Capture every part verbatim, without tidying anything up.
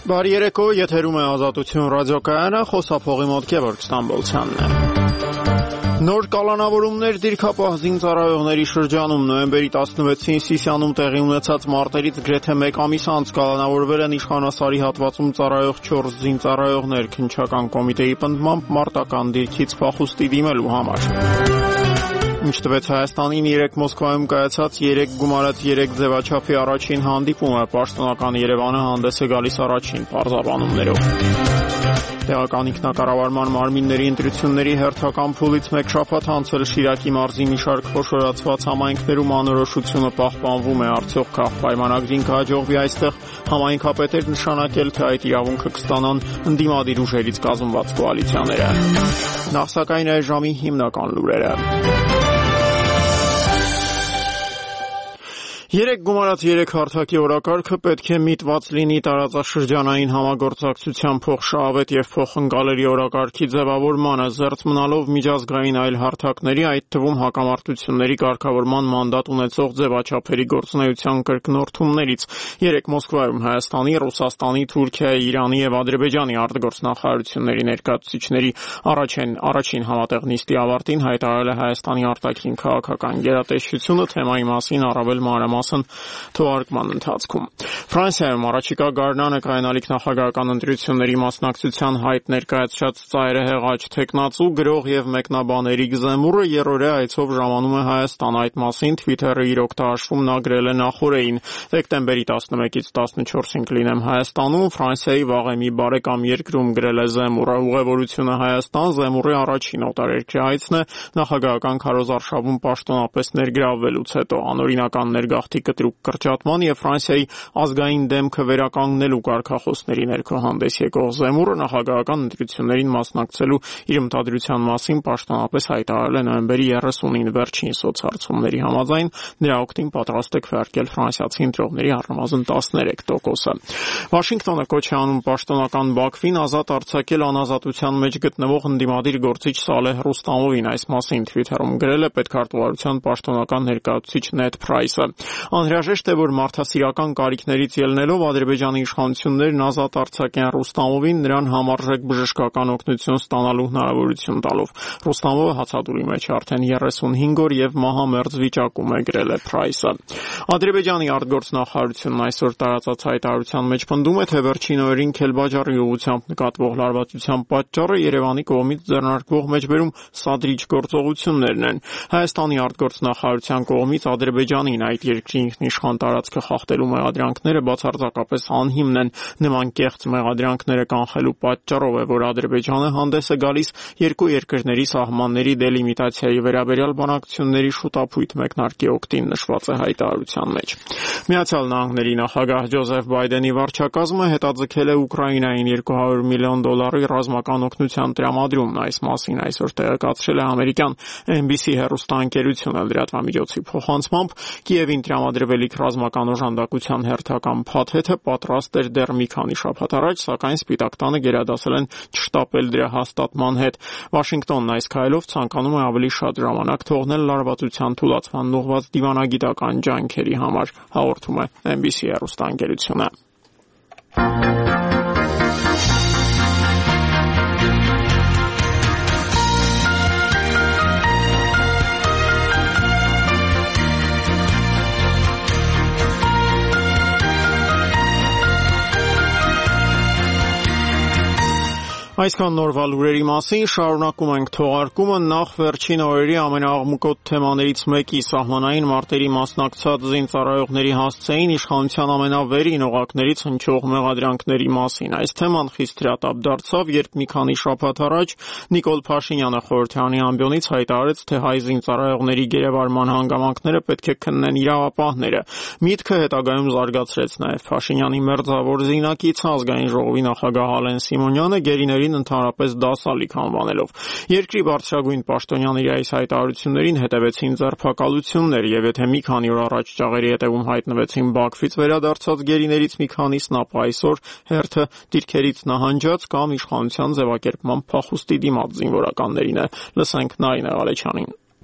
Բարի երեկո, եթերում է Ազատություն ռադիոկայանը, խոսափողի մոտ Գևորգ Ստամբոլցյանն է։ Նոր կալանավորումներ դիրքապահ զինծառայողների շրջանում նոյեմբերի տասնվեցին Սիսիանում տեղի ունեցած մարտերից գրեթե մեկ ամիս անց կալանավորվել են իշխանասարի հատվածում ծառայող չորս զինծառայողներ քննչական կոմիտեի պնդմամբ մարտական դիրքից փախուստի դիմելու համար։ Ինչ տվեց Հայաստանին երեկ Մոսկվայում կայացած երեք գումարած երեք ձևաչափի առաջին հանդիպումը, պաշտոնական Երևանը հանդես է գալիս առաջին պարզաբանումներով։ Տեղական ինքնակառավարման մարմինների ընտրությունների հերթական փուլից մեկ շաբաթ անց էլ Շիրակի մարզի մի շարք խոշորացված համայնքներում անորոշությունը պահպանվում է, արդյոք քաղաքապայմանագրին կհաջողվի այստեղ համայնքապետեր նշանակել, թե այդ իրավունքը կստանան ընդդիմադիր ուժերից կազմված կոալիցիաները։ Նախ սակայն այս ժամի հիմնական լուրերը։ Երեք գումարած երեք հարթակի օրակարգը պետք է միտված լինի տարածաշրջանային համագործակցության փոխշահավետ եւ փոխընկալերի օրակարգի ձևավորմանը, զերծ մնալով միջազգային այլ հարթակների, այդ թվում հակամարտությունների կարգավորման մանդատ ունեցող ձևաչափերի գործունեության կրկնորդումներից։ Երեք Մոսկվայում Հայաստանի, Ռուսաստանի, Թուրքիայի, Իրանի եւ Ադրբեջանի արտգործնախարարությունների ներկայացուցիչների առաջին առաջին համատեղ նիստի ավարտին հայտարարել է Հայաստանի արտաքին քաղաքական գերատեսչությունը թեմայի մասին առավել մանրամասն թողարկման ընթացքում։ Ֆրանսիայում առաջիկա գարնանը կայանալիք նախագահական ընտրությունների մասնակցության հայտ ներկայացրած ծայրահեղ աջ թեկնածու, գրող եւ մեկնաբան Էրիկ Զեմուրը երրորդյա այցով ժամանում է Հայաստան։ Այդ մասին Twitter-ը իր օգտահաշվում նա գրել է նախորդին։ Դեկտեմբերի տասնմեկից տասնչորսին կլինեմ Հայաստանում, Ֆրանսիայի վաղեմի բարեկամ երկրում, գրել է Զեմուրը։ Ուղևորությունը Հայաստան Զեմուրի առաջին օտարերկրյա այցն է նախագահական քարոզարշավում պաշտոնապես ներգրավվելուց հետո։ Անօրինական ներգաղթի կտրուկ կրճատման եւ Ֆրանսիայի ազգային դեմքը վերականգնելու կարգախոսների ներքո հանդես եկող Զեմուրը նախագահական ընտրություններին մասնակցելու իր մտադրության մասին պաշտոնապես հայտարարել է նոյեմբերի երեսունին վերջին սոցհարցումների համաձայն, նրա օգտին պատրաստ է քվեարկել ֆրանսիացի ընտրողների առնվազն տասներեք տոկոսը։ Վաշինգտոնը կոչ է անում պաշտոնական Բաքվին ազատ արձակել անազատության մեջ գտնվող ընդդիմադիր գործիչ Սալեհ Ռուստամովին, այս մասին Twitter-ում գրել է պետքարտուղարության պաշտոնական ներկայացուցիչ Նեդ Փրայսը։ Անհրաժեշտ է, որ մարդասիրական կարիքներից ելնելով Ադրբեջանի իշխանություններն ազատ արձակեն Ռուստամովին, նրան համարժեք բժշկական օգնություն ստանալու հնարավորություն տալով։ Ռուստամովը հացադուլի մեջ է արդեն երեսունհինգ օր եւ մահամերձ վիճակում է, գրել է Փրայսը։ Ադրբեջանի արտգործնախարարությունն այսօր տարածած հայտարարության մեջ պնդում է, թե վերջին օրերին Քելբաջարի ուղղությամբ նկատվող լարվածության պատճառը Երևանի կողմից ձեռնարկվող մեջբերում սադրիչ գործողություններն են։ Հայաստանի արտգործնախարարության կողմից Ադրբեջանին այդ երկրի ինքնիշխան տարածքը խախտելու մեղադրանքները բացարձակապես անհիմն են։ Նման կեղծ մեղադրանքները կանխելու պատճառով է, որ Ադրբեջանը հանդես է գալիս երկու երկրների սահմանների դելիմիտացիայի վերաբերյալ բանակցությունների շուտապույտ մեկնարկի օգտին, նշված է հայտարարության մեջ։ Միացյալ Նահանգների նախագահ Ջոզեֆ Բայդենի վարչակազմը հետաձգել է Ուկրաինային երկու հարյուր միլիոն դոլարի ռազմական օգնության տրամադրումն։ Այս մասին այսօր տեղեկացրել է ամերիկյան N B C հեռուստաընկերությունը։ Լրատվամիջոցի փոխանցմամբ Կիևին տրամադրվելիք ռազմական օժանդակության հերթական փաթեթը պատրաստ էր դեռ մի քանի շաբաթ առաջ, սակայն Սպիտակ տանը գերադասել են չշտապել դրա հաստատման հետ։ Վաշինգտոնն այս քայլով ցանկանում է ավելի շատ ժամանակ թողնել լարվածության թուլացմանն ուղղված դիվանագիտական ջանքերի համար, հաղորդում է N B C հեռուստաընկերությունը։ Այսքան նորվա լուրերի մասին, շարունակում ենք թողարկումը։ Նախ վերջին օրերի ամենաաղմկոտ թեմաներից մեկի սահմանային մարտերի մասնակցած զինծառայողների հասցեին իշխանության ամենավերին օղակներից հնչող մեղադրանքների մասին։ Այս թեման խիստ հրատապ դարձավ, երբ մի քանի շաբաթ առաջ Նիկոլ Փաշինյանը խորհրդարանի ամբիոնից հայտարարեց, թե հայ զինծառայողների գերեվարման հանգամանքները պետք է քննեն իրավապահները։ Միտքը հետագայում զարգացրեց նաև Փաշինյանի մերձավոր զինակից ազգային ժողովի նախագահ Ալեն Սիմոնյանը գերիների ընդհանրապես դասալիք անվանելով։ Երկրի բարձրագույն պաշտոնյաների այս հայտարարություններին հետևեցին ձերբակալություններ, եւ եթե մի քանի օր առաջ ճաղերի հետևում հայտնվեցին Բաքվից վերադարձած գերիներից մի քանիսն, ապա այսօր հերթը դիրքերից նահանջած կամ իշխանության ձևակերպման փախուստի դիմաց զինվորականներին է։ Լսենք Նարինե Ղալեչյանին։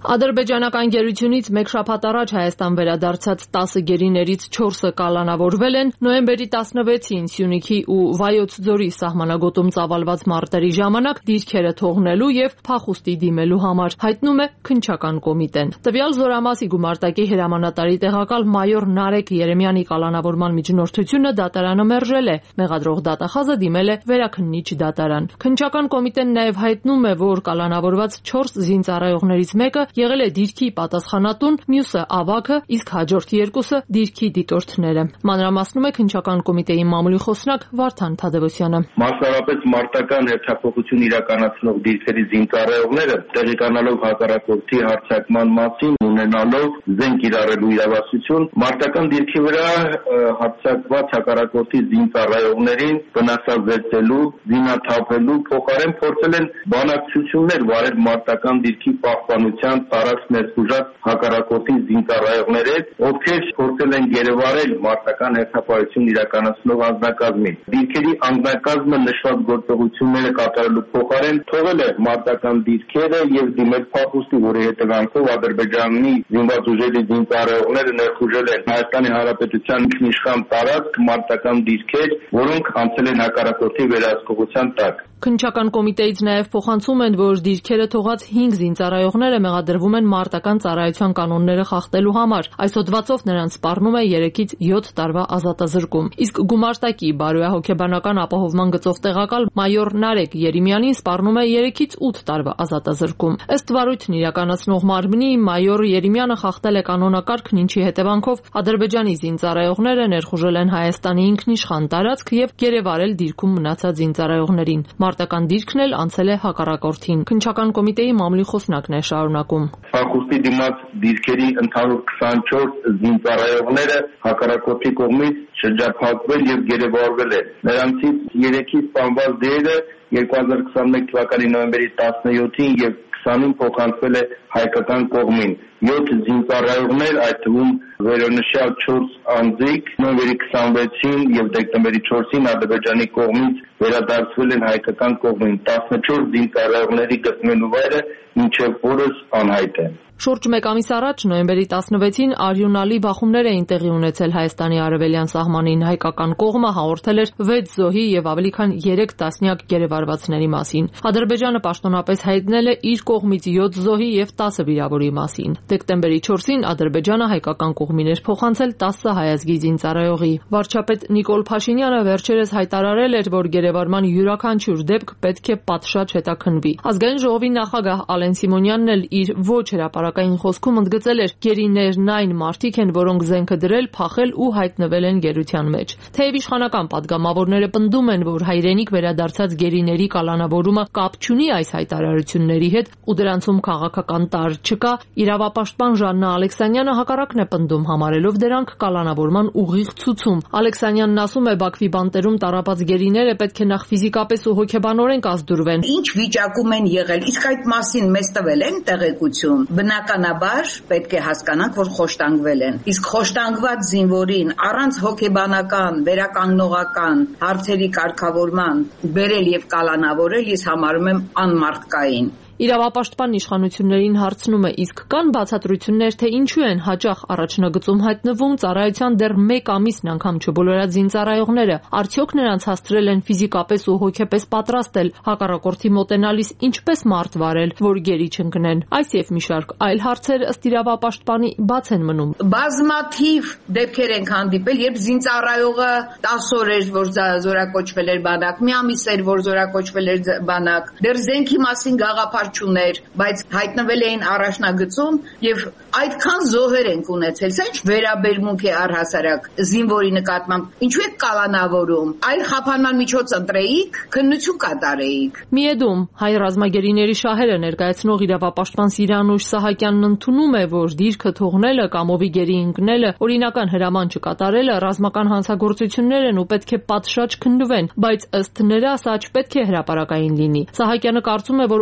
Ադրբեջանական գերությունից մեկ շաբաթ առաջ Հայաստան վերադարձած տասը գերիներից չորսը կալանավորվել են նոյեմբերի տասնվեցին Սյունիքի ու Վայոց ձորի սահմանագոտում ծավալված մարտերի ժամանակ դիրքերը թողնելու եւ փախուստի դիմելու համար, հայտնում է Քննչական կոմիտեն։ Տվյալ զորամասի գումարտակի հրամանատարի տեղակալ մայոր Նարեկ Երեմյանի կալանավորման միջնորդությունը դատարանը մերժել է, մեղադրող դատախազը դիմել է վերաքննիչ դատարան։ Քննչական կոմիտեն նաեւ հայտնում է, որ կալանավորված չորս զինծառայողներից մեկը եղել է դիրքի պատասխանատուն, մյուսը ավագը, իսկ հաջորդ երկուսը դիրքի դիտորդները։ Մանրամասնում է Քննչական կոմիտեի մամուլի խոսնակ Վարդան Թադևոսյանը։ Մասնավորապես մարտական հերթափոխություն իրականացնող դիրքերի զինծառայողները տեղիկանալով հակառակորդի հարձակման մասին, ունենալով զենք կիրառելու իրավասություն, մարտական դիրքի վրա հարձակված հակառակորդի զինծառայողներին վնասազերծելու, զինաթափելու փոխարեն փորձել են բանակցություններ վարել մարտական դիրքի պահպանության տարածք ներխուժած հակառակորդի զինծառայողներ հետ, ովքեր փորձել են գերեվարել մարտական հերթապահություն իրականացնող անձնակազմին։ Դիրքերի անձնակազմը նշված գործողությունները կատարելու փոխարեն թողել է մարտական դիրքերը եւ դիմել փախուստի, որի հետևանքով Ադրբեջանի զինված ուժերի զինծառայողները ներխուժել են Հայաստանի Հանրապետության ինքնիշխան տարածք մարտական դիրքեր, որոնք անցել են հակառակորդի վերահսկողության տակ։ Քննչական կոմիտեից նաև փոխանցում են, որ դիրքերը թողած հինգ զինծառայողները մեղադրվում են մարտական ծառայության կանոնները խախտելու համար։ Այս հոդվածով նրանց սպառնում է երեքից յոթ տարվա ազատազրկում։ Իսկ գումարտակի բարոյահոգեբանական ապահովման գծով տեղակալ մայոր Նարեկ Երեմյանին սպառնում է երեքից ութ տարվա ազատազրկում։ Ըստ վարույթն իրականացնող մարմնի մայոր Երեմյանը խախտել է կանոնակարգն, ինչի հետևանքով Ադրբեջանի զինծառայողները ներխուժել են Հայաստանի ինքնիշխան տարածք եւ գերեվարել դիրքում մնացած զինծառայողներին։ Մարտական դիրքն էլ անցել է հակառակորդին։ Քննչական կոմիտեի մամուլի խոսնակն է շարունակում։ Փախուստի դիմաց դիրքերի ընդհանուր քսանչորս զինծառայողները հակառակորդի կողմից շրջափակվել եւ գերեվարվել են։ Նրանցից երեքի սպանված դերը երկու հազար քսանմեկ թվականի նոյեմբերի տասնյոթին եւ քսանին փոխանցվել է հայկական կողմին։ յոթ զինծառայողներ, այդ թվում վերոնշյալ չորս անձիկ նոյեմբերի քսանվեցին եւ դեկտեմբերի չորսին Ադրբեջանի կողմից վերադարձվել են հայկական կողմին։ տասնչորս զինծառայողների գտնվելու վայրը մինչև օրս անհայտ է։ Շուրջ մեկ ամիս առաջ նոյեմբերի տասնվեցին արյունալի բախումներ էին տեղի ունեցել Հայաստանի արևելյան սահմանին։ Հայկական կողմը հաղորդել էր վեց զոհի եւ ավելի քան երեք տասնյակ գերեվարվածների մասին։ Ադրբեջանը պաշտոնապես հայտնել է իր կողմից յոթ զոհի եւ տասը վիրավորի մասին։ Դեկտեմբերի չորսին Ադրբեջանը հայկական կողմին էր փոխանցել տասը հայազգի զինծառայողի։ Վարչապետ Նիկոլ Փաշինյանը վերջերս հայտարարել էր, որ գերեվարման յուրաքանչյուր դեպք պետք է պատշաճ հետաքննվի։ Ազգային ժողովի նախագահ Ալեն Սիմոնյանն էլ իր ոչ հրապարակային խոսքում ընդգծել էր, գերիներն այն մարդիկ են, որոնք զենքը դրել, փախել ու հայտնվել են գերության մեջ։ Թեև իշխանական падգամավորները պնդում են, որ հայրենիք վերադարձած գերիների կալանավորումը կապ չունի այս հայտարարությունների հետ ու դրանցում քաղաքական տարր չկա, իրավապաշտպան Ժաննա Ալեքսանյանը հակառակն է պնդում, համարելով դրանք կալանավորման ուղիղ ցուցում։ Ալեքսանյանն ասում է, Բաքվի բանտերում տառապած գերիները պետք է նախ ֆիզիկապես ու հոգեբանորեն կազդուրվեն։ Ինչ վիճակում են եղել, իսկ այդ մասին մեզ տվել են տեղեկություն։ Բնականաբար պետք է հասկանանք, որ խոշտանգվել են։ Իսկ խոշտանգված զինվորին առանց հոգեբանական, վերականգնողական հարցերի կարգավորման բերել եւ կալանավորել ես համարում եմ անմարդկային։ Իրավապաշտպանն իշխանություններին հարցնում է, իսկ կան բացատրություններ, թե ինչու են հաճախ առաջնագծում հայտնվում ծառայության դեռ մեկ ամիսն անգամ չբոլորած զինծառայողները, արդյոք նրանց հասցրել են ֆիզիկապես ու հոգեպես պատրաստել, հակառակորդի մոտենալիս ինչպես մարդ վարել, որ գերի չընկնեն։ Այս եւ մի շարք այլ հարցեր ըստ իրավապաշտպանի բաց են մնում։ Բազմաթիվ դեպքեր ենք հանդիպել, երբ զինծառայողը տասը օր էր, որ զորակոչվել էր բանակ, մի ամիս էր, որ զորակոչվել էր բանակ, դեռ զենքի մասին գաղափար չուներ, բայց հայտնվել էին առաջնագծում եւ այդքան զոհեր են ունեցել։ Սա ինչ վերաբերմունք է առհասարակ զինվորի նկատմամբ։ Ինչու է կալանավորում։ Այլ խափանման միջոց ընտրեիք, քննություն կատարեիք։ Միեդում հայ ռազմագերիների շահերը ներկայացնող իրավապաշտպան Սիրանուշ Սահակյանն ընդունում է, որ դիրքը թողնելը կամ ովի գերի ընկնելը, օրինական հրաման չկատարելը ռազմական հանցագործություններ են ու պետք է պատշաճ քննվեն, բայց ըստ նրա սա չպետք է հրապարակային լինի։ Սահակյանը կարծում է, որ օբյեկտիվ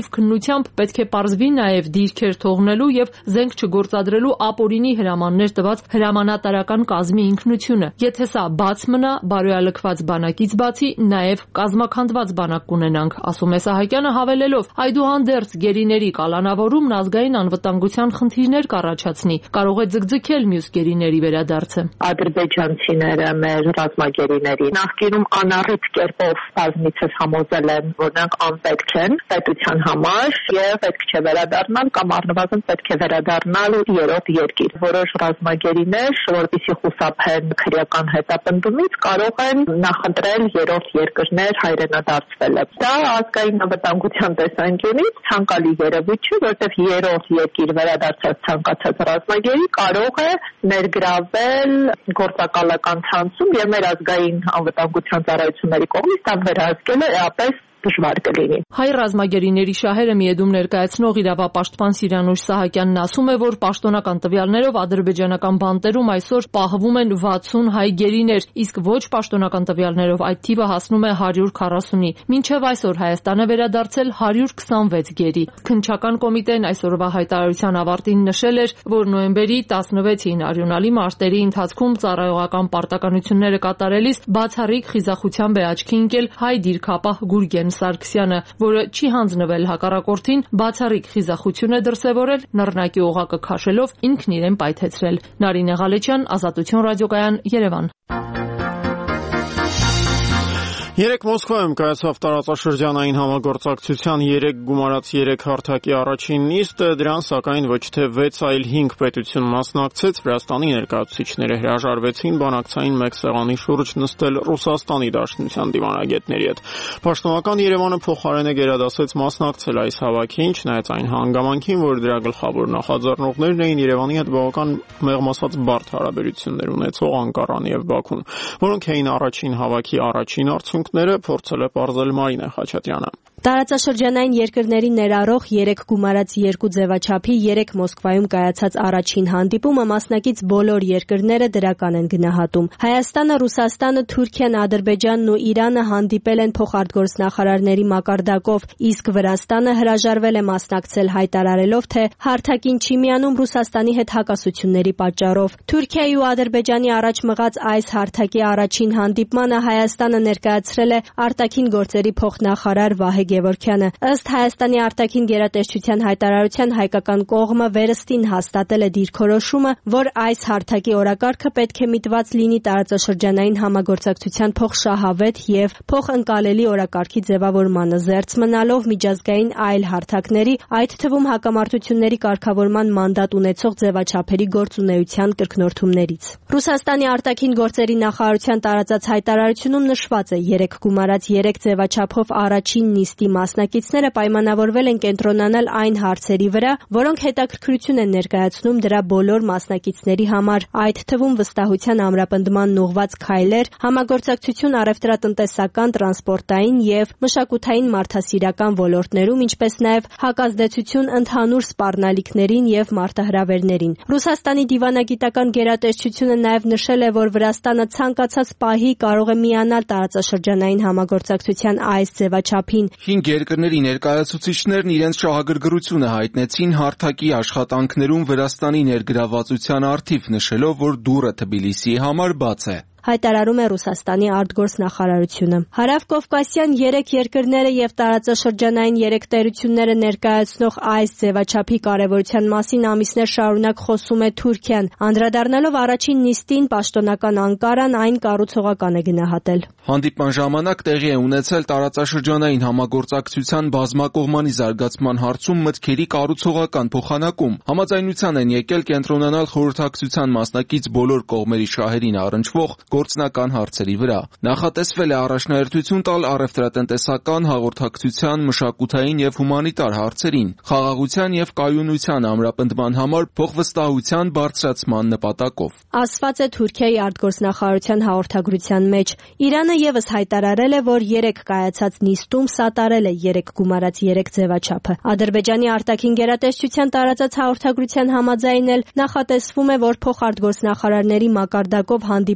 բազմաթիվ քննությամբ պետք է պարզվի նաև դիրքեր թողնելու եւ զենք չգործադրելու ապօրինի հրամաններ տված հրամանատարական կազմի ինքնությունը։ Եթե սա բաց մնա, բարոյալքված բանակից բացի նաև կազմաքանդված բանակ կունենանք, ասում է Սահակյանը, հավելելով. այդուհանդերձ գերիների կալանավորումն ազգային անվտանգության խնդիրներ կառաջացնի, կարող է ձգձգել մյուս գերիների վերադարձը։ Ադրբեջանցիները մեր ռազմագերիների նախկինում անառիթ կերպով բազմիցս համոզել են, որ նրանք անպետք են պետության համար եւ պետք չէ վերադառնալ կամ առնվազն պետք է վերադառնալ երրորդ երկիր։ Որոշ ռազմագերիներ, որպեսզի խուսափեն քրեական հետապնդումից, կարող են նախընտրել երրորդ երկրներ հայրենադարձվելը։ Դա ազգային անվտանգության տեսանկյունից ցանկալի երևույթ չէ, որտեղ երրորդ երկիր վերադարձած ցանկացած ռազմագերի կարող է ներգրավել գործակալական ցանցում եւ մեր ազգային անվտանգության ծառայությունների կողմից դա վերահսկելը էապես դժվար կլինի։ Հայ ռազմագերիների շահերը միեդում ներկայացնող իրավապաշտպան Սիրանուշ Սահակյանն ասում է, որ պաշտոնական տվյալներով ադրբեջանական բանտերում այսօր պահվում են վաթսուն հայ գերիներ, իսկ ոչ պաշտոնական տվյալներով այդ թիվը հասնում է հարյուր քառասունի։ Մինչև այսօր Հայաստան է վերադարձել հարյուր քսանվեց գերի։ Քննչական կոմիտեն այսօրվա հայտարարության ավարտին նշել էր, որ նոյեմբերի տասնվեցին արյունալի մարտերի ընթացքում ծառայողական պարտականությունները կատարելիս բացառիկ խիզախությամբ է աչքի ընկել հայ դիրքապահ Գուրգեն Սարգսյանը, որը չի հանձնվել հակառակորդին, բացառիկ խիզախություն է դրսևորել, նռնակի օղակը քաշելով ինքն իրեն պայթեցրել։ Նարինե Ղալեչյան, Ազատություն ռադիոկայան, Երևան։ Երեկ Մոսկվայում կայացավ տարածաշրջանային համագործակցության երեք գումարած երեք հարթակի առաջին նիստը, դրան սակայն ոչ թե վեց, այլ հինգ պետություն մասնակցեց, Վրաստանի ներկայացուցիչները հրաժարվեցին բանակցային մեկ սեղանի շուրջ նստել Ռուսաստանի Դաշնության դիվանագետների հետ։ Պաշտոնական Երևանը փոխարեն է գերադասեց մասնակցել այս հավաքին, չնայած այն հանգամանքին, որ դրա գլխավոր նախաձեռնողներն էին Երևանի հետ բավական մեղմ ասած բարդ հարաբերություններ ունեցող Անկարան եւ Բաքուն, որոնք էին առաջին հավաքի առաջին արդյունքները, փորձել է պարզել Մարինե Խաչատրյանը։ Տարածաշրջանային երկրների ներառող երեք գումարած երկու ձևաչափի երեք Մոսկվայում կայացած առաջին հանդիպումը մասնակից բոլոր երկրները դրական են գնահատում։ Հայաստանը, Ռուսաստանը, Թուրքիան, Ադրբեջանն ու Իրանը հանդիպել են փոխարտգործնախարարների մակարդակով, իսկ Վրաստանը հրաժարվել է մասնակցել, հայտարարելով, թե հարթակին չի միանում Ռուսաստանի հետ հակասությունների պատճառով։ Թուրքիայի ու Ադրբեջանի առաջ մղած այս հարթակի առաջին հանդիպմանը Հայաստանը ներկայացրել է արտաքին գործերի փոխնախարար Վահե Գևորգյանը։ Ըստ Հայաստանի արտաքին գերատեսչության հայտարարության հայկական կողմը վերստին հաստատել է դիրքորոշումը, որ այս հարթակի օրակարգը պետք է միտված լինի տարածաշրջանային համագործակցության փոխշահավետ եւ փոխընկալելի օրակարգի ձևավորմանը, զերծ մնալով միջազգային այլ հարթակների, այդ թվում հակամարտությունների կարգավորման մանդատ ունեցող ձևաչափերի գործունեության կրկնորդումներից։ Ռուսաստանի արտաքին գործերի նախարարության տարածած հայտարարությունում նշված է, երեք գումարած երեք ձևաչափով առաջին նիստի մասնակիցները պայմանավորվել են կենտրոնանալ այն հարցերի վրա, որոնք հետաքրքրություն են ներկայացնում դրա բոլոր մասնակիցների համար, այդ թվում վստահության ամրապնդման ուղղված քայլեր, համագործակցություն առևտրատնտեսական, տրանսպորտային եւ մշակութային մարդասիրական ոլորտներում, ինչպես նաեւ հակազդեցություն ընդհանուր սպառնալիքներին եւ մարտահրավերներին։ Ռուսաստանի դիվանագիտական գերատեսչությունը նաեւ նշել է, որ Վրաստանը ցանկացած պահի կարող է միանալ տարածաշրջանային համագործակցության այս ձևաչափին։ Հինգ երկրների ներկայացուցիչներն իրենց շահագրգռությունը հայտնեցին հարթակի աշխատանքներում Վրաստանի ներգրավվածության առթիվ, նշելով, որ դուռը Թբիլիսիի համար բաց է։ Հայտարարում է Ռուսաստանի արտգործնախարարությունը։ Հարավկովկասյան երեք երկրները եւ տարածաշրջանային երեք տերությունները ներկայացնող այս ձևաչափի կարեւորության մասին ամիսներ շարունակ խոսում է Թուրքիան, անդրադառնալով առաջին նիստին պաշտոնական Անկարան այն կառուցողական է գնահատել։ Հանդիպման ժամանակ տեղի է ունեցել տարածաշրջանային համագործակցության բազմակողմանի զարգացման հարցում մտքերի կառուցողական փոխանակում։ Համաձայնության են եկել կենտրոնանալ խորհրդակցության մասնակից բոլոր կողմերի շահերին առնչվող գործնական հարցերի վրա։ Նախատեսվել է առաջնահերթություն տալ առևտրատնտեսական, հաղորդակցության, մշակութային եւ հումանիտար հարցերին, խաղաղության եւ կայունության ամրապնդման համար փոխվստահության բարձրացման նպատակով։ Ասված է Թուրքիայի արտգործնախարարության հաղորդագրության մեջ։ Իրանը եւս հայտարարել է, որ երեք կայացած նիստում սատարել է երեք գումարած երեք ձևաչափը։ Ադրբեջանի արտաքին գերատեսչության տարածած հաղորդագրության համաձայն էլ նախատեսվում է, որ փոխարտգործնախարարների մակարդակով հանդիպումներ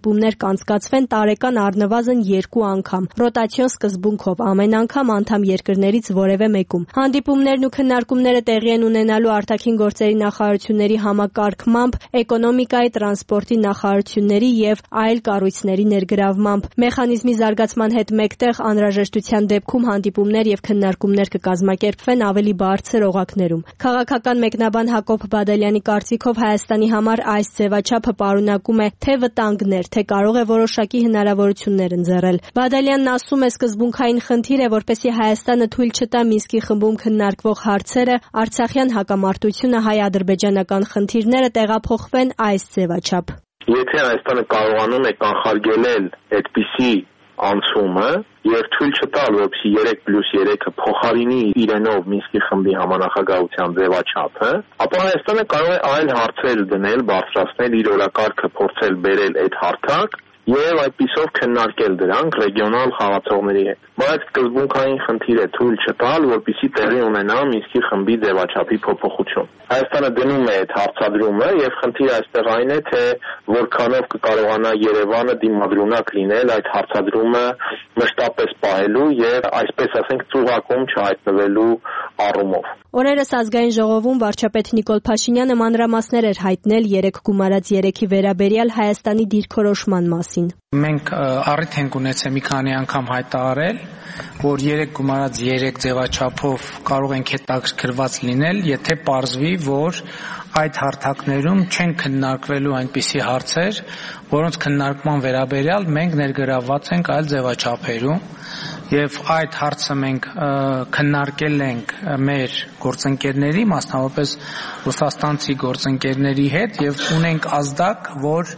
կանցկացվեն տարեկան առնվազն երկու անգամ, ռոտացիոն սկզբունքով ամեն անգամ անդամ երկրներից որևէ մեկում։ Հանդիպումներն ու քննարկումները տեղի են ունենալու արտաքին գործերի նախարարությունների համակարգմամբ, էկոնոմիկայի, տրանսպորտի նախարարությունների եւ այլ կառույցների ներգրավմամբ։ Մեխանիզմի զարգացման հետ մեկտեղ անհրաժեշտության դեպքում հանդիպումներ եւ քննարկումներ կկազմակերպվեն ավելի բարձր օղակներում։ Քաղաքական մեկնաբան Հակոբ Բադալյանի կարծիքով Հայաստանի համար այս ձևաչափը պարունակում է թե վտանգներ, թե կարող է որոշակի հնարավորություններ ընձեռել։ Բադալյանն ասում է, սկզբունքային խնդիր է, որպեսզի Հայաստանը թույլ չտա Մինսկի խմբում քննարկվող հարցերը, Արցախյան հակամարտությունը, հայ-ադրբեջանական խնդիրները տեղափոխվեն այս ձևաչափ։ Եթե Հայաստանը կարողանում է կանխարգելել այդպիսի անցումը եւ թույլ չտալ, որպեսզի երեք պլյուս երեքը փոխարինի իրենով Մինսկի խմբի համանախագահության ձևաչափը, ապա Հայաստանը կարող է այլ հարցեր դնել, բարձրացնել իր օրակարգը, փորձել բերել այդ հարթակ եւ այդպիսով քննարկել դրանք ռեգիոնալ խաղացողների հետ։ Բայց սկզբունքային խնդիր է թույլ չտալ, որպեսզի տեղի ունենա Մինսկի խմբի ձևաչափի փոփոխություն։ Հայաստանը դնում է այդ հարցադրումը եւ խնդիրը այստեղ այն է, թե որքանով կկարողանա Երևանը դիմադրունակ լինել այդ հարցադրումը մշտապես պահելու եւ այսպես ասենք ծուղակում չհայտնվելու առումով։ Օրերս ազգային ժողովում վարչապետ Նիկոլ Փաշինյանը մանրամասներ էր հայտնել երեք գումարած երեքի վերաբերյալ Հայաստանի դիրքորոշման մասին։ Մենք առիթ ենք ունեցել մի քանի անգամ հայտարարել, որ երեք գումարած երեք ձևաչափով կարող ենք հետաքրքրված լինել, եթե պարզվի, որ այդ հարթակներում չեն քննարկվելու այնպիսի հարցեր, որոնց քննարկման վերաբերյալ մենք ներգրավված ենք այլ ձևաչափերում եւ այդ հարցը մենք քննարկել ենք մեր գործընկերների, մասնավորապես ռուսաստանցի գործընկերների հետ եւ ունենք ազդակ, որ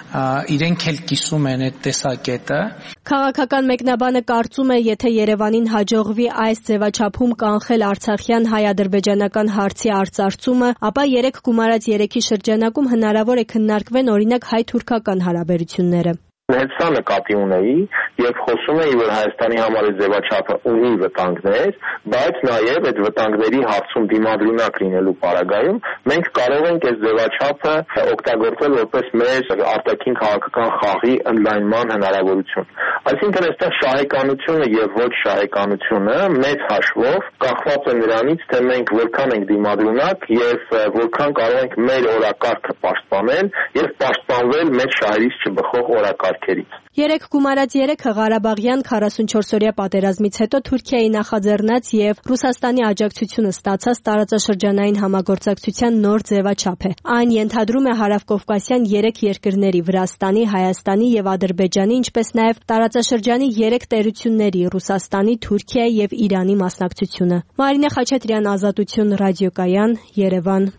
իրենք էլ կիսում են այդ տեսակետը։ Քաղաքական մեկնաբանը կարծում է, եթե Երևանին հաջողվի այս ձևաչափում կանխել Արցախյան հայ-ադրբեջանական հարցի արծարծումը, ապա երեք գումարած երեքի շրջանակում հնարավոր է քննարկվեն օրինակ հայ-թուրքական հարաբերությունները։ Հետ սա նկատի ունեի եւ խոսում էի, որ Հայաստանի համար այդ ձևաչափը ունի վտանգներ, բայց նաեւ այդ վտանգների հարցում դիմադրունակ լինելու պարագայում մենք կարող ենք այս ձևաչափը օգտագործել որպես մեր արտաքին քաղաքական խաղի ընդլայնման հնարավորություն։ Այսինքն այստեղ շահեկանությունը եւ ոչ շահեկանությունը մեծ հաշվով կախված է նրանից, թե մենք որքան ենք դիմադրունակ եւ որքան կարող ենք մեր օրակարգը պաշտպանել եւ պաշտպանվել մեր շահերից չբխող օրակարգերից։ Երեք գումարած երեքը Ղարաբաղյան քառասունչորսօրյա պատերազմից հետո Թուրքիայի նախաձեռնած եւ Ռուսաստանի աջակցությունը ստացած տարածաշրջանային համագործակցության նոր ձևաչափ է։ Այն ենթադրում է հարավկովկասյան երեք երկրների՝ Վրաստանի, Հայաստանի եւ Ադրբեջանի, ինչպես նաեւ տարածաշրջանի երեք տերությունների՝ Ռուսաստանի, Թուրքիայի եւ Իրանի մասնակցությունը։ Մարինե Խաչատրյան, Ազատություն, ռադիոկայան, Երևան։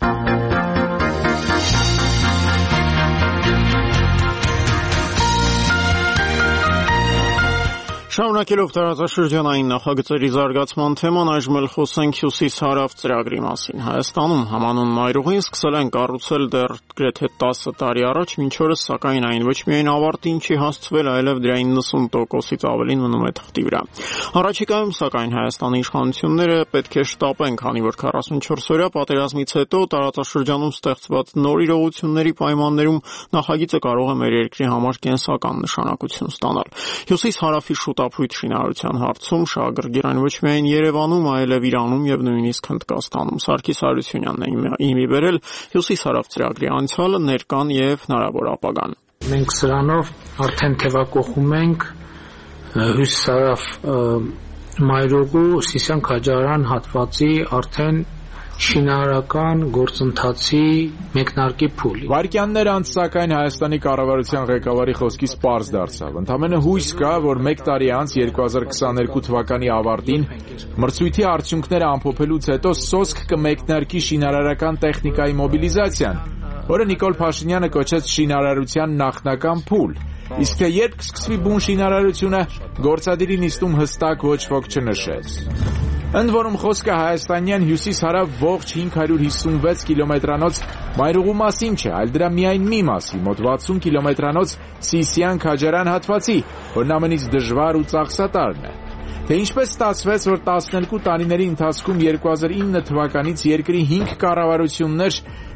Շարունակելով տարածաշրջանային նախագծերի զարգացման թեման, այժմ էլ խոսենք Հյուսիս-Հարավ ծրագրի մասին։ Հայաստանում համանուն մայրուղին սկսել են կառուցել դեռ գրեթե տասը տարի առաջ, մինչ օրս սակայն այն ոչ միայն ավարտին չի հասցվել, այլև դրա իննսուն տոկոսից ավելին մնում է թղթի վրա։ Առաջիկայում սակայն Հայաստանի իշխանությունները պետք է շտապեն, քանի որ քառասունչորսօրյա պատերազմից հետո տարածաշրջանում ստեղծված նոր իրողությունների պայմաններում նախագիծը կարող է մեր երկրի համար կենսական նշանակություն ստանալ։ Հյուսիս-Հարավի շուտապույտ շինարարության հարցում շահագրգիռ այն ոչ միայն Երևանում, այլև Իրանում եւ նույնիսկ Հնդկաստանում։ Սարգիս Հարությունյանն է իմի բերել Հյուսիս-Հարավ ծրագրի անցյալը, ներկան եւ հնարավոր ապագան։ Մենք սրանով արդեն թեվակողում ենք Հյուսիս-Հարավ մայրուղու Սիսիան Քաջարյան հատվածի արդեն շինարարական գործընթացի մեկնարկի փուլի։ Վայրկյաններ անց սակայն Հայաստանի կառավարության ղեկավարի խոսքից պարզ դարձավ։ Ընդամենը հույս կա, որ մեկ տարի անց երկու հազար քսաներկու թվականի ավարտին մրցույթի արդյունքները ամփոփելուց հետո սոսկ կմեկնարկի շինարարական տեխնիկայի մոբիլիզացիան, որը Նիկոլ Փաշինյանը կոչեց շինարարության նախնական փուլ։ Իսկ թե երբ կսկսվի բուն շինարարությունը, գործադիրի նիստում հստակ ոչ ոք չնշեց։ Ընդ որում խոսքը հայաստանյան հյուսիս-հարավ ողջ հինգ հարյուր հիսունվեց կիլոմետրանոց մայրուղու մասին չէ, այլ դրա միայն մի մասի, մոտ վաթսուն կիլոմետրանոց Սիսիան Քաջարյան հատվածի, որն ամենից դժվար ու ծախսատարն է։ Թե ինչպես ստացվեց, որ տասներկու տարիների ընթացքում երկու հազար ինը թվականից երկրի հինգ կառավարություններ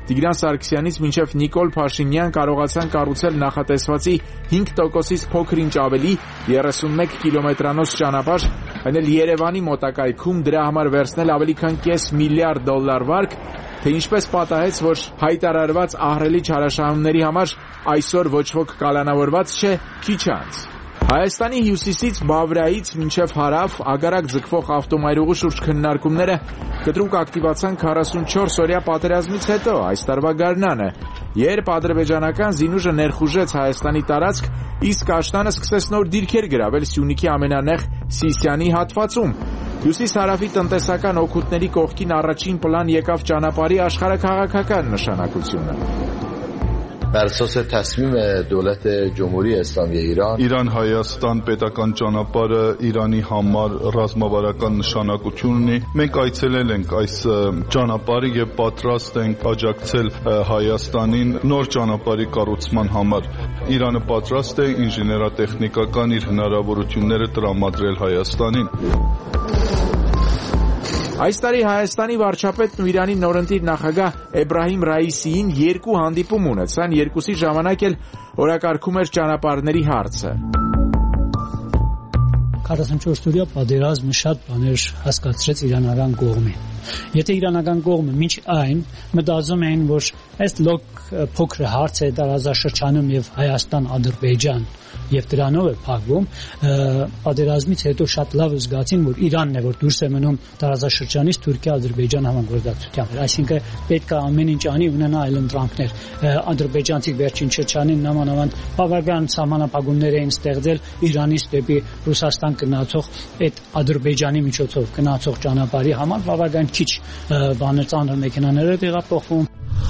Տիգրան Սարգսյանից մինչև Նիկոլ Փաշինյան կարողացան կառուցել նախատեսվածի հինգ տոկոսից փոքր-ինչ ավելի երեսունմեկ կիլոմետրանոց ճանապարհ, այն էլ Երևանի մոտակայքում, դրա համար վերցնել ավելի քան կես միլիարդ դոլար վարկ, թե ինչպես պատահեց, որ հայտարարված ահռելի չարաշահումների համար այսօր ոչ ոք կալանավորված չէ, քիչ անց։ Հայաստանի հյուսիսից Բավրայից մինչև հարավ ագարակ ձգվող ավտոմայրուղու շուրջ քննարկումները կտրուկ ակտիվացան քառասունչորս-օրյա պատերազմից հետո, այս տարվա գարնանը, երբ ադրբեջանական զինուժը ներխուժեց Հայաստանի տարածք, իսկ աշնանը սկսեց նոր դիրքեր գրավել Սյունիքի ամենանեղ Սիսիանի հատվածում։ Հյուսիս-հարավի տնտեսական օգուտների կողքին առաջին պլան եկավ ճանապարհի աշխարհաքաղաքական նշանակությունը։ بر اساس تصمیم دولت جمهوری اسلامی ایران Իրան-Հայաստան պետական ճանապարհը Իրանի համար ռազմավարական նշանակություն ունի։ Մենք այցելել ենք այս ճանապարհը եւ պատրաստ ենք աջակցել Հայաստանին նոր ճանապարհի կառուցման համար։ Իրանը պատրաստ է ինժեներատեխնիկական իր հնարավորությունները տրամադրել Հայաստանին։ Այս տարի Հայաստանի վարչապետն ու Իրանի նորընտիր նախագահ Էբրահիմ Ռայիսիին երկու հանդիպում ունեցան, երկուսի ժամանակ էլ օրակարգում էր ճանապարհների հարցը։ քառասունչորս-օրյա պատերազմը շատ բաներ հասկացրեց իրանական կողմին։ Եթե իրանական կողմը մինչ այն մտածում էին, որ այս լոկ փոքր հարց է տարածաշրջանում եւ Հայաստան-Ադրբեջան եւ դրանով է փակվում, պատերազմից հետո շատ լավ զգացին, որ Իրանն է, որ դուրս է մնում տարածաշրջանից Թուրքիա-Ադրբեջան համագործակցությամբ։ Այսինքն պետք է ամեն ինչ անի ունենա այլընտրանքներ։ Ադրբեջանցի վերջին շրջանին նամանավանդ բավական սահմանափակումներ էին ստեղծել Իրանից դեպի Ռուսաստան գնացող այդ Ադրբեջանի միջոցով գնացող ճանապարհի համար բավական քիչ բաներ ծանր մեքենաները տեղափոխվում։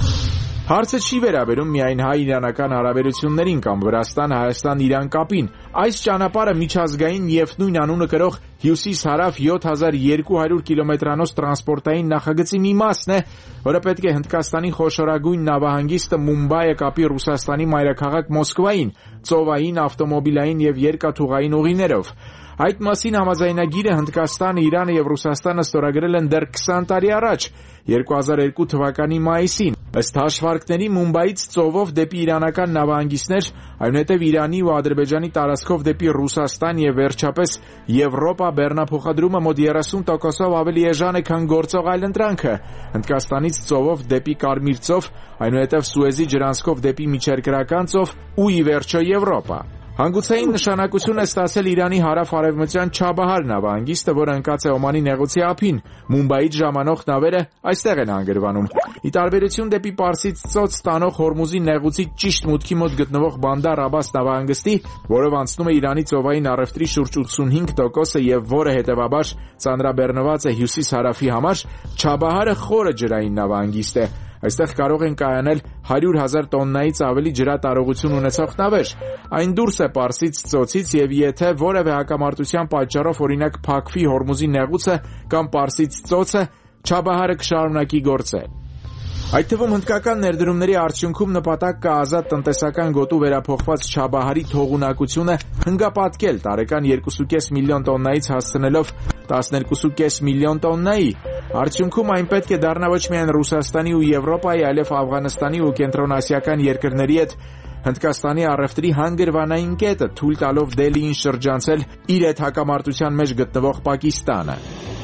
Հարցը չի վերաբերում միայն հայ-իրանական հարաբերություններին կամ Վրաստան-Հայաստան-Իրան կապին։ Այս ճանապարհը միջազգային եւ նույն անունը կրող հյուսիս-հարավ յոթ հազար երկու հարյուր կիլոմետրանոց տրանսպորտային նախագծի մի մասն է, որը պետք է Հնդկաստանի խոշորագույն նավահանգիստը Մումբայը կապի Ռուսաստանի մայրաքաղաք Մոսկվային, ծովային, ավտոմոբիլային եւ երկաթուղային ուղիներով։ Այդ մասին համաձայնագիրը Հնդկաստանը, Իրանը եւ Ռուսաստանը ստորագրել են դեռ քսան տարի առաջ, երկու հազար երկու թվականի մայիսին։ Ըստ հաշվարկների Մումբայից ծովով դեպի իրանական նավահանգիստներ, այնուհետև Իրանի ու Ադրբեջանի տարածքով դեպի Ռուսաստան եւ վերջապես Եվրոպա բեռնափոխադրումը մոտ երեսուն տոկոսով ավելի էժան է, քան գործող այլընտրանքը։ Հնդկաստանից ծովով դեպի Կարմիր ծով, այնուհետև Սուեզի ջրանցքով դեպի Միջերկրական ծով ու ի վերջո Եվրոպա։ Հանգուցային նշանակություն է ստացել Իրանի հարավ-արևմտյան Չաբահար նավահանգիստը, որը ընկած է Օմանի նեղուցի ափին։ Մումբայից ժամանող նավերը այստեղ են հանգրվանում։ Ի տարբերություն դեպի Պարսից ծոց տանող Հորմուզի նեղուցի ճիշտ մուտքի մոտ գտնվող Բանդար Աբաս նավահանգստի, որով անցնում է Իրանի ծովային առևտրի շուրջ ութսունհինգ տոկոսը եւ որը հետեւաբար ծանրաբեռնված է հյուսիս-հարավի համար, Չաբահարը խորը ջրային նավահանգիստ է։ Այստեղ կարող են կայանել հարյուր հազար տոննայից ավելի ջրատարողություն ունեցող նավեր։ Այն դուրս է Պարսից ծոցից եւ եթե որևէ հակամարտության պատճառով օրինակ փակվի Հորմուզի նեղուցը կամ Պարսից ծոցը, Չաբահարը կշարունակի գործել։ Այդ թվում հնդկական ներդրումների արդյունքում նպատակ կա ազատ տնտեսական գոտու վերափոխված Չաբահարի թողունակությունը հնգապատկել տարեկան երկու կես միլիոն տոննայից հասցնելով տասներկու կես միլիոն տոննայի։ Արդյունքում այն պետք է դառնա ոչ միայն Ռուսաստանի ու Եվրոպայի, այլև Աֆղանստանի ու կենտրոնասիական երկրների հետ Հնդկաստանի առևտրի հանգրվանային կետը, թույլ տալով Դելիին շրջանցել իր հետ հակամարտության մեջ գտնվող Պակիստանը։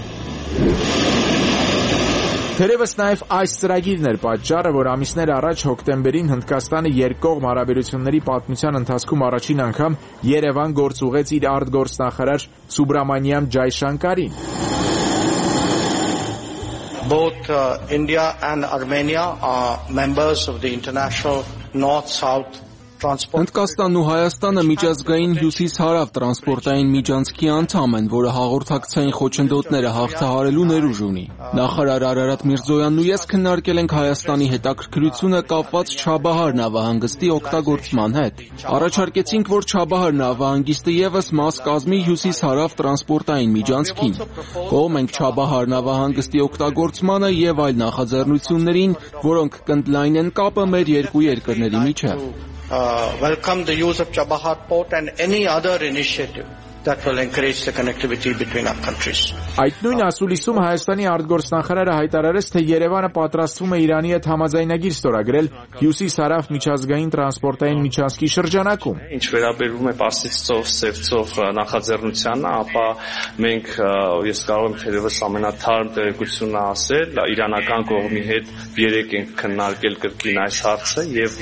Թերևս նաև այս ծրագիրն էր պատճառը, որ ամիսներ առաջ հոկտեմբերին Հնդկաստանը երկկողմ հարաբերությունների պատմության ընթացքում առաջին անգամ Երևան գործուղեց իր արտգործնախարար Սուբրամանիամ Ջայշանկարին։ Both uh, India and Armenia are members of the International North-South Հնդկաստանն ու Հայաստանը միջազգային հյուսիս-հարավ տրանսպորտային միջանցքի անդամ են, որը հաղորդակցային խոչընդոտները հաղթահարելու ներուժ ունի։ Նախարար Արարատ Միրզոյանն ու ես քննարկել ենք Հայաստանի հետաքրքրությունը կապված Չաբահար նավահանգստի օգտագործման հետ։ Առաջարկեցինք, որ Չաբահար նավահանգիստը ևս մաս կազմի հյուսիս-հարավ տրանսպորտային միջանցքին։ Կողմ ենք Չաբահար նավահանգստի օգտագործմանը եւ այլ նախաձեռնություններին, որոնք կընդլայնեն կապը մեր երկու երկրների միջեւ։ Uh, welcome the use of Chabahar Port and any other initiative that will encourage the connectivity between our countries. Այդ նույն ասուլիսում Հայաստանի արտգործնախարարը հայտարարեց, թե Երևանը պատրաստվում է Իրանի հետ համաձայնագիր ստորագրել հյուսիս-հարավ միջազգային տրանսպորտային միջանցքի շրջանակում։ Ինչ վերաբերում է Պարսից ծով, Սև ծով նախաձեռնությանը, ապա մենք ես կարող եմ թերևս ամենաթարմ տեղեկությունը ասել, իրանական կողմի հետ երեք ենք քննարկել կրկին այս հարցը եւ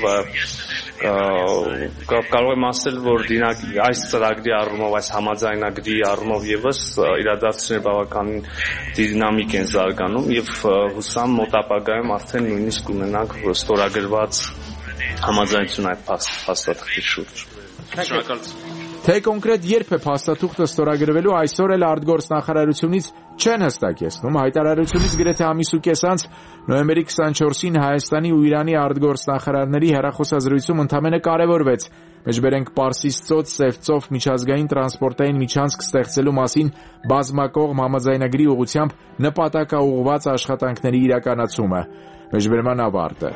կարող եմ ասել, որ այս ծրագրի առումով, այս համաձայնագրի առումով եւս իրադարձությունները բավականին դինամիկ են զարգանում եւ հուսամ մոտ ապագայում արդեն նույնիսկ կունենանք ստորագրված համաձայնություն այդ փաստաթղթի շուրջ։ Շնորհակալություն։ Թե կոնկրետ երբ է փաստաթուղթը ստորագրվելու, այսօր էլ արտգործնախարարությունից չեն հստակեցնում։ Հայտարարությունից գրեթե ամիս ու կես անց նոյեմբերի քսանչորսին Հայաստանի ու Իրանի արտգործնախարարների հեռախոսազրույցում ընդամենը կարևորվեց մեջբերենք Պարսից ծոց, Սև ծով միջազգային տրանսպորտային միջանցք ստեղծելու մասին բազմակողմ համաձայնագրի ուղղությամբ նպատակաուղղված աշխատանքների իրականացումը։ Մեջբերման ավարտը։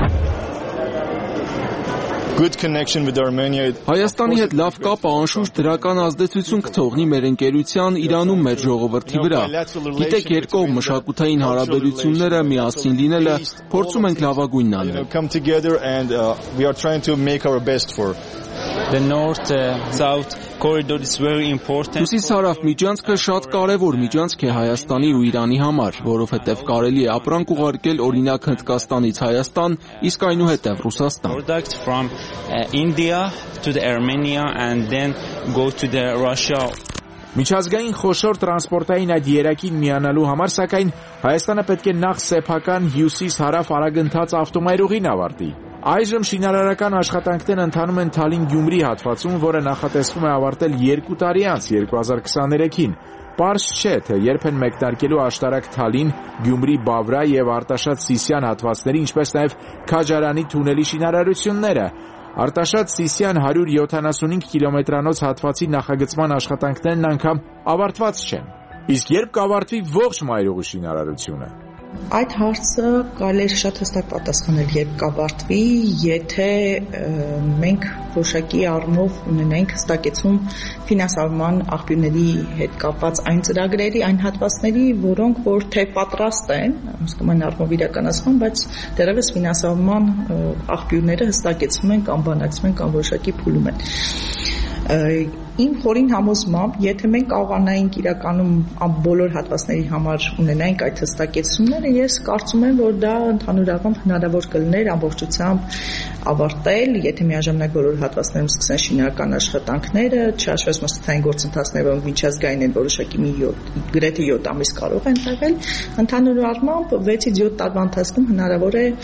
Good connection with Armenia. Հայաստանի հետ լավ կապը անշուշտ դրական ազդեցություն կթողնի մեր ընկերության Իրանում մեր ժողովրդի վրա։ Գիտեք, երկկողմ մշակութային հարաբերությունները միասին լինելը փորձում ենք լավագույնն անել։ Come together and uh, we are trying to make our best for. The north uh, south corridor is very important. Հյուսիս-հարավ միջանցքը շատ կարևոր միջանցք է Հայաստանի ու Իրանի համար, որովհետև կարելի է ապրանք ուղարկել օրինակ Հնդկաստանից Հայաստան, իսկ այնուհետև Ռուսաստան։ Product from uh, India to the Armenia and then go to the Russia. Միջազգային խոշոր տրանսպորտային այդ երակին միանալու համար, սակայն Հայաստանը պետք է նախ սեփական հյուսիս-հարավ արագընթաց ավտոմայրուղին ավարտի։ Այժմ շինարարական աշխատանքներն ընթանում են Թալին-Գյումրի հատվածում, որը նախատեսվում է ավարտել երկու տարի անց երկու հազար քսաներեքին։ Պարզ չէ, թե երբ են մեկնարկելու աշտարակ Թալին, Գյումրի, Բավրա եւ Արտաշատ Սիսիան հատվածների, ինչպես նաեւ Քաջարանի թունելի շինարարությունները։ Արտաշատ Սիսիան հարյուր յոթանասունհինգ կիլոմետրանոց հատվածի նախագծման աշխատանքներն անգամ ավարտված չեն։ Իսկ երբ կավարտվի ողջ մայրուղի շինարարությունը։ Այդ հարցը կարելի է շատ հստակ պատասխանել, երբ կավարտվի, եթե մենք որոշակի առումով ունենենք հստակեցում ֆինանսավորման աղբյուրների հետ կապված այն ծրագրերի, այն հատվածների, որոնք որ թե պատրաստ են, ուսումնական առումով իրականացման, բայց դեռևս ֆինանսավորման աղբյուրները հստակեցվում են կամ բանակցում են կամ որոշակի փուլում են։ Իմ խորին համոզմամբ, եթե մենք կարողանայինք իրականում բոլոր հատվածների համար ունենայինք այդ հստակեցումները, ես կարծում եմ, որ դա ընդհանուր առմամբ հնարավոր կլիներ ամբողջությամբ ավարտել, եթե միաժամանակ բոլոր հատվածներում սկսեն շինարարական աշխատանքները, չհաշվես մշտական գործընթացները, որոնք միջազգային են, որոշակի մի գրեթե յոթ ամիս կարող են տևել, ընդհանուր առմամբ վեցից յոթ տարվա ընթացքում հնարավոր է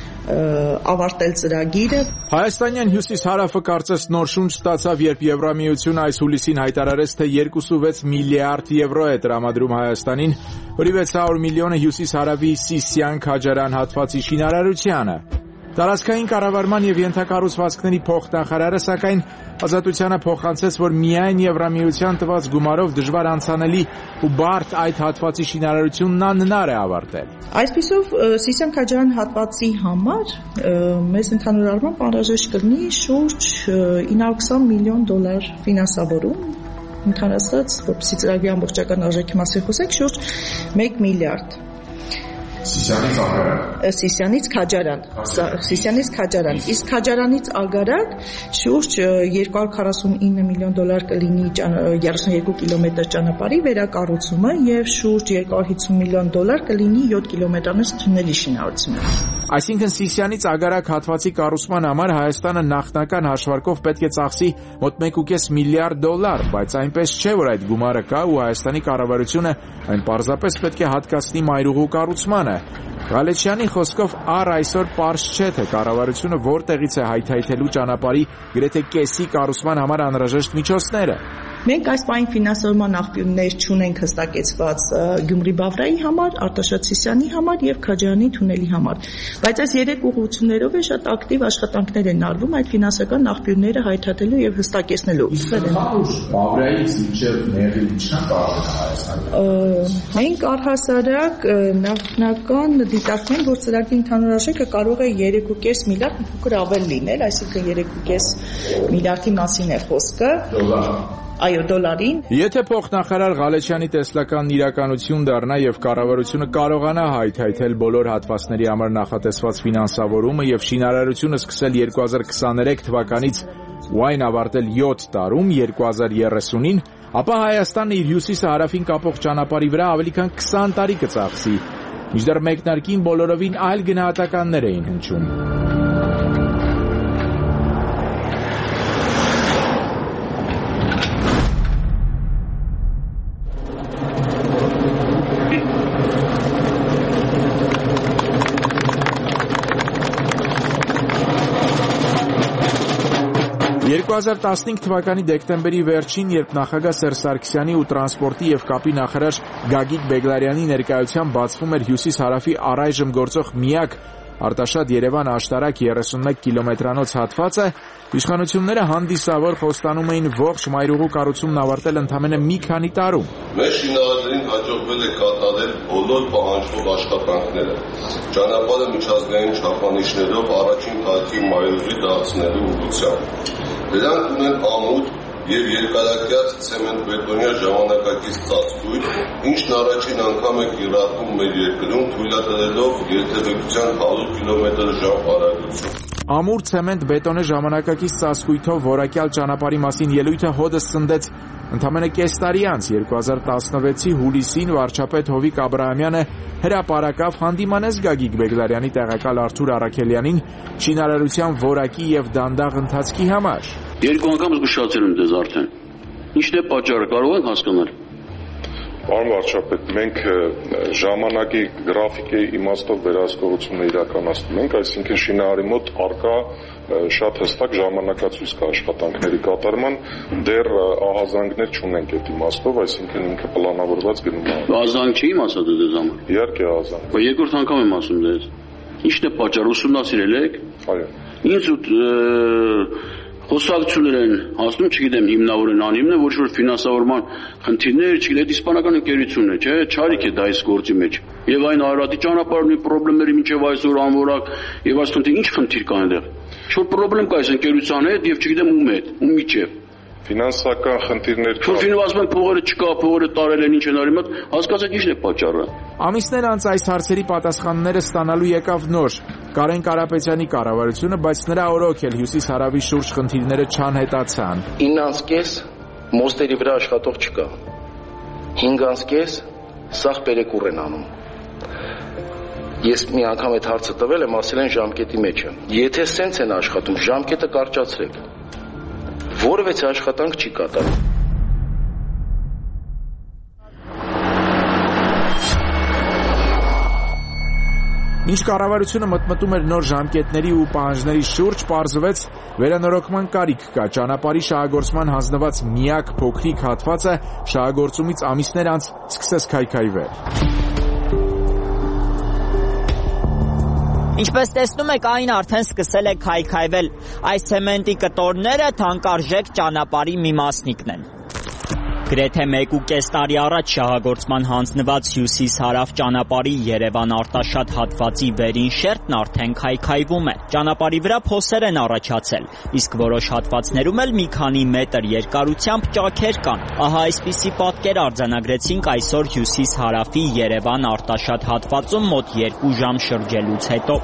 ավարտել ծրագիրը։ Հայաստանյան հյուսիս-հարավը կարծես նոր շունչ ստացավ, երբ Եվրամիությունը այս հուլիսին հայտարարեց, թե երկուսուվեց միլիարդ եվրո է տրամադրում Հայաստանին, որի վեց հարյուր միլիոնը հյուսիս-հարավի Սիսիան Քաջարան հատվածի շինարարությանը։ Տարածքային կառավարման եւ ենթակառուցվածքների փոխնախարարը սակայն ազատությանը փոխանցեց, որ միայն Եվրամիության տված գումարով դժվար անցանելի ու բարդ այդ հատվածի շինարարությունն անհնար է ավարտել։ Այսպիսով Սիսիան Քաջարան հատվածի համար մեզ ընդհանուր առմամբ անհրաժեշտ կլինի շուրջ ինը հարյուր քսան միլիոն դոլար ֆինանսավորում, ընդհանրացած, որպեսզի ծրագրի ամբողջական արժեքի մասին խոսենք, շուրջ մեկ միլիարդ։ Սիսիանից ագարակ։ Սիսիանից Քաջարան, Սիսիանից Քաջարան, իսկ Քաջարանից ագարակ շուրջ երկու հարյուր քառասունինը միլիոն դոլար կլինի երեսունյոթ կիլոմետր ճանապարհի վերակառուցումը եւ շուրջ երկու հարյուր հիսուն միլիոն դոլար կլինի յոթ կիլոմետրանոց թունելի շինարարությունը։ Այսինքն Սիսիանից ագարակ հատվածի կառուցման համար Հայաստանը նախնական հաշվարկով պետք է ծախսի մոտ մեկ ու կես միլիարդ դոլար, բայց այնպես չէ, որ այդ գումարը կա ու Հայաստանի կառավարությունը այն պարզապես պետք է հատկացնի մայրուղու կառուցմանը։ Գալեչյանի խոսքով առ այսօր պարզ չէ, թե կառավարությունը որտեղից է հայթայթելու ճանապարհի գրեթե կեսի կառուցման համար անհրաժեշտ միջոցները։ Մենք այս պահին ֆինանսավորման աղբյուրներ չունենք հստակեցված Գյումրի Բավրայի համար, Արտաշատ Սիսիանի համար եւ Քաջարանի թունելի համար, բայց այս երեք ուղղություններով է շատ ակտիվ աշխատանքներ են արվում այդ ֆինանսական աղբյուրները հայթաթելու եւ հստակեցնելու։ Բավրայից մինչեւ Մեղրի ինչքան կարող է Հայաստանը։ Մենք առհասարակ նախնական դիտարկում ենք, որ ծրագրի ընդհանուր արժեքը կարող է երեք ու կես միլիարդ, փոքր ավել լինել, այսինքն երեք ու կես միլիարդի մասին է խոսքը։ Այո, դոլարին։ Եթե փոխնախարար Ղալեչյանի տեսլականն իրականություն դառնա եւ կառավարությունը կարողանա հայթայթել բոլոր հատվածների համար նախատեսված ֆինանսավորումը եւ շինարարությունը սկսել երկու հազար քսաներեք թվականից ու այն ավարտել յոթ տարում երկու հազար երեսունին, ապա Հայաստանը իր հյուսիսը հարավին կապող ճանապարհի վրա ավելի քան քսան տարի կծախսի։ Մինչդեռ մեկնարկին բոլորովին այլ գնահատականներ էին հնչում։ երկու հազար տասնհինգ թվականի դեկտեմբերի վերջին, երբ նախագահ Սերժ Սարգսյանի ու տրանսպորտի եւ կապի նախարար Գագիկ Բեգլարյանի ներկայությամբ բացվում էր հյուսիս-հարավի առայժմ գործող միակ Արտաշատ Երևան աշտարակ երեսունմեկ կիլոմետրանոց հատվածը, իշխանությունները հանդիսավոր խոստանում էին ողջ մայրուղու կառուցումն ավարտել ընդամենը մի քանի տարում։ Մեր շինարարներին հաջողվել է կատարել բոլոր պահանջվող աշխատանքները, ճանապարհը միջազգային չափանիշներով առաջին կարգի մայրուղի դարձնելու ուղղությամբ։ Դրանք ունեն ամուր եւ երկարակյաց ցեմենտ-բետոնյա ժամանակակից ծածկույթ, ինչն առաջին անգամ է կիրառվում մեր երկրում, թույլատրելով երթևեկության հարյուր կիլոմետր ժամ արագություն։ Ամուր ցեմենտ-բետոնե ժամանակակից ծածկույթով որակյալ ճանապարհի մասին ելույթը հոդս ցնդեց ընդամենը կես տարի անց երկու հազար տասնվեցի հուլիսին վարչապետ Հովիկ Աբրահամյանը հրապարակավ հանդիմանեց Գագիկ Բեգլարյանի տեղակալ Արթուր Առաքելյանին շինարարության որակի եւ դանդաղ ընթացքի համար։ Երկու անգամ զգուշացել եմ դες արդեն։ Ինչն է պատճառը, կարող եք հասկանալ։ Պարոն վարչապետ, մենք ժամանակի գրաֆիկի իմաստով վերահսկողությունը իրականացնում ենք, այսինքն շինարարի մոտ առկա շատ հստակ ժամանակացույց կա աշխատանքների կատարման, դեռ ահազանգներ չունենք այդ իմաստով, այսինքն ինքը պլանավորված գնում է։ Ահազանգ չի իմացա դες համար։ Իհարկե ահազանգ։ Բայց երկրորդ անգամ եմ ասում դες։ Ինչն է պատճառը, ուսումնասիրել եք։ Այո։ Ինձ խոսակցություններ են հասնում, չգիտեմ, հիմնավորեն անիմն է, ոչ որ ֆինանսավորման խնդիրներ, չգիտեմ, իսպանական ընկերությունն է, չէ՞, չարիք է դա այս գործի մեջ։ Եվ այն Արարատի ճանապարհի խնդիրների մինչև այսօր անորակ, եւ այս խնդիր ինչ խնդիր կա այնտեղ։ Ինչ-որ խնդրեմ կա այս ընկերության հետ եւ չգիտեմ ում հետ, ում միջև։ Ֆինանսական խնդիրներ կա։ Որ ֆինանսական փողերը չկա, փողերը տարել են, ինչ են արել, մոտ հասկացեք ինչն է պատճառը։ Ամիսներ անց այս հարցերի պատասխանները ստանալու եկավ նոր Կարեն Կարապետյանի կառավարությունը, բայց նրա օրոք էլ հյուսիս-հարավի շուրջ խնդիրները չանհետացան։ ինը անց կես մոստերի վրա աշխատող չկա։ հինգ անց կես սաղ պերեկուր են անում։ Ես մի անգամ այդ հարցը տվել եմ, ասել են ժամկետի մեջը։ Եթե սենց են աշխատում, ժամկետը կարճացրեք։ Որևէ աշխատանք չի կատարվում։ Ինչ կառավարությունը մտմտում էր նոր ժամկետների ու պահանջների շուրջ, պարզվեց վերանորոգման կարիք կա։ Ճանապարհի շահագործման հանձնված միակ փոքրիկ հատվածը շահագործումից ամիսներ անց սկսեց քայքայվել։ Ինչպես տեսնում եք, այն արդեն սկսել է քայքայվել։ Այս ցեմենտի կտորները թանկարժեք ճանապարհի մի մասնիկն են։ Գրեթե մեկ ու կես տարի առաջ շահագործման հանձնված հյուսիս-հարավ ճանապարհի Երևան-Արտաշատ հատվածի վերին շերտն արդեն քայքայվում է։ Ճանապարհի վրա փոսեր են առաջացել, իսկ որոշ հատվածներում էլ մի քանի մետր երկարությամբ ճաքեր կան։ Ահա այսպիսի պատկեր արձանագրեցինք այսօր հյուսիս-հարավի Երևան-Արտաշատ հատվածում մոտ երկու ժամ շրջելուց հետո։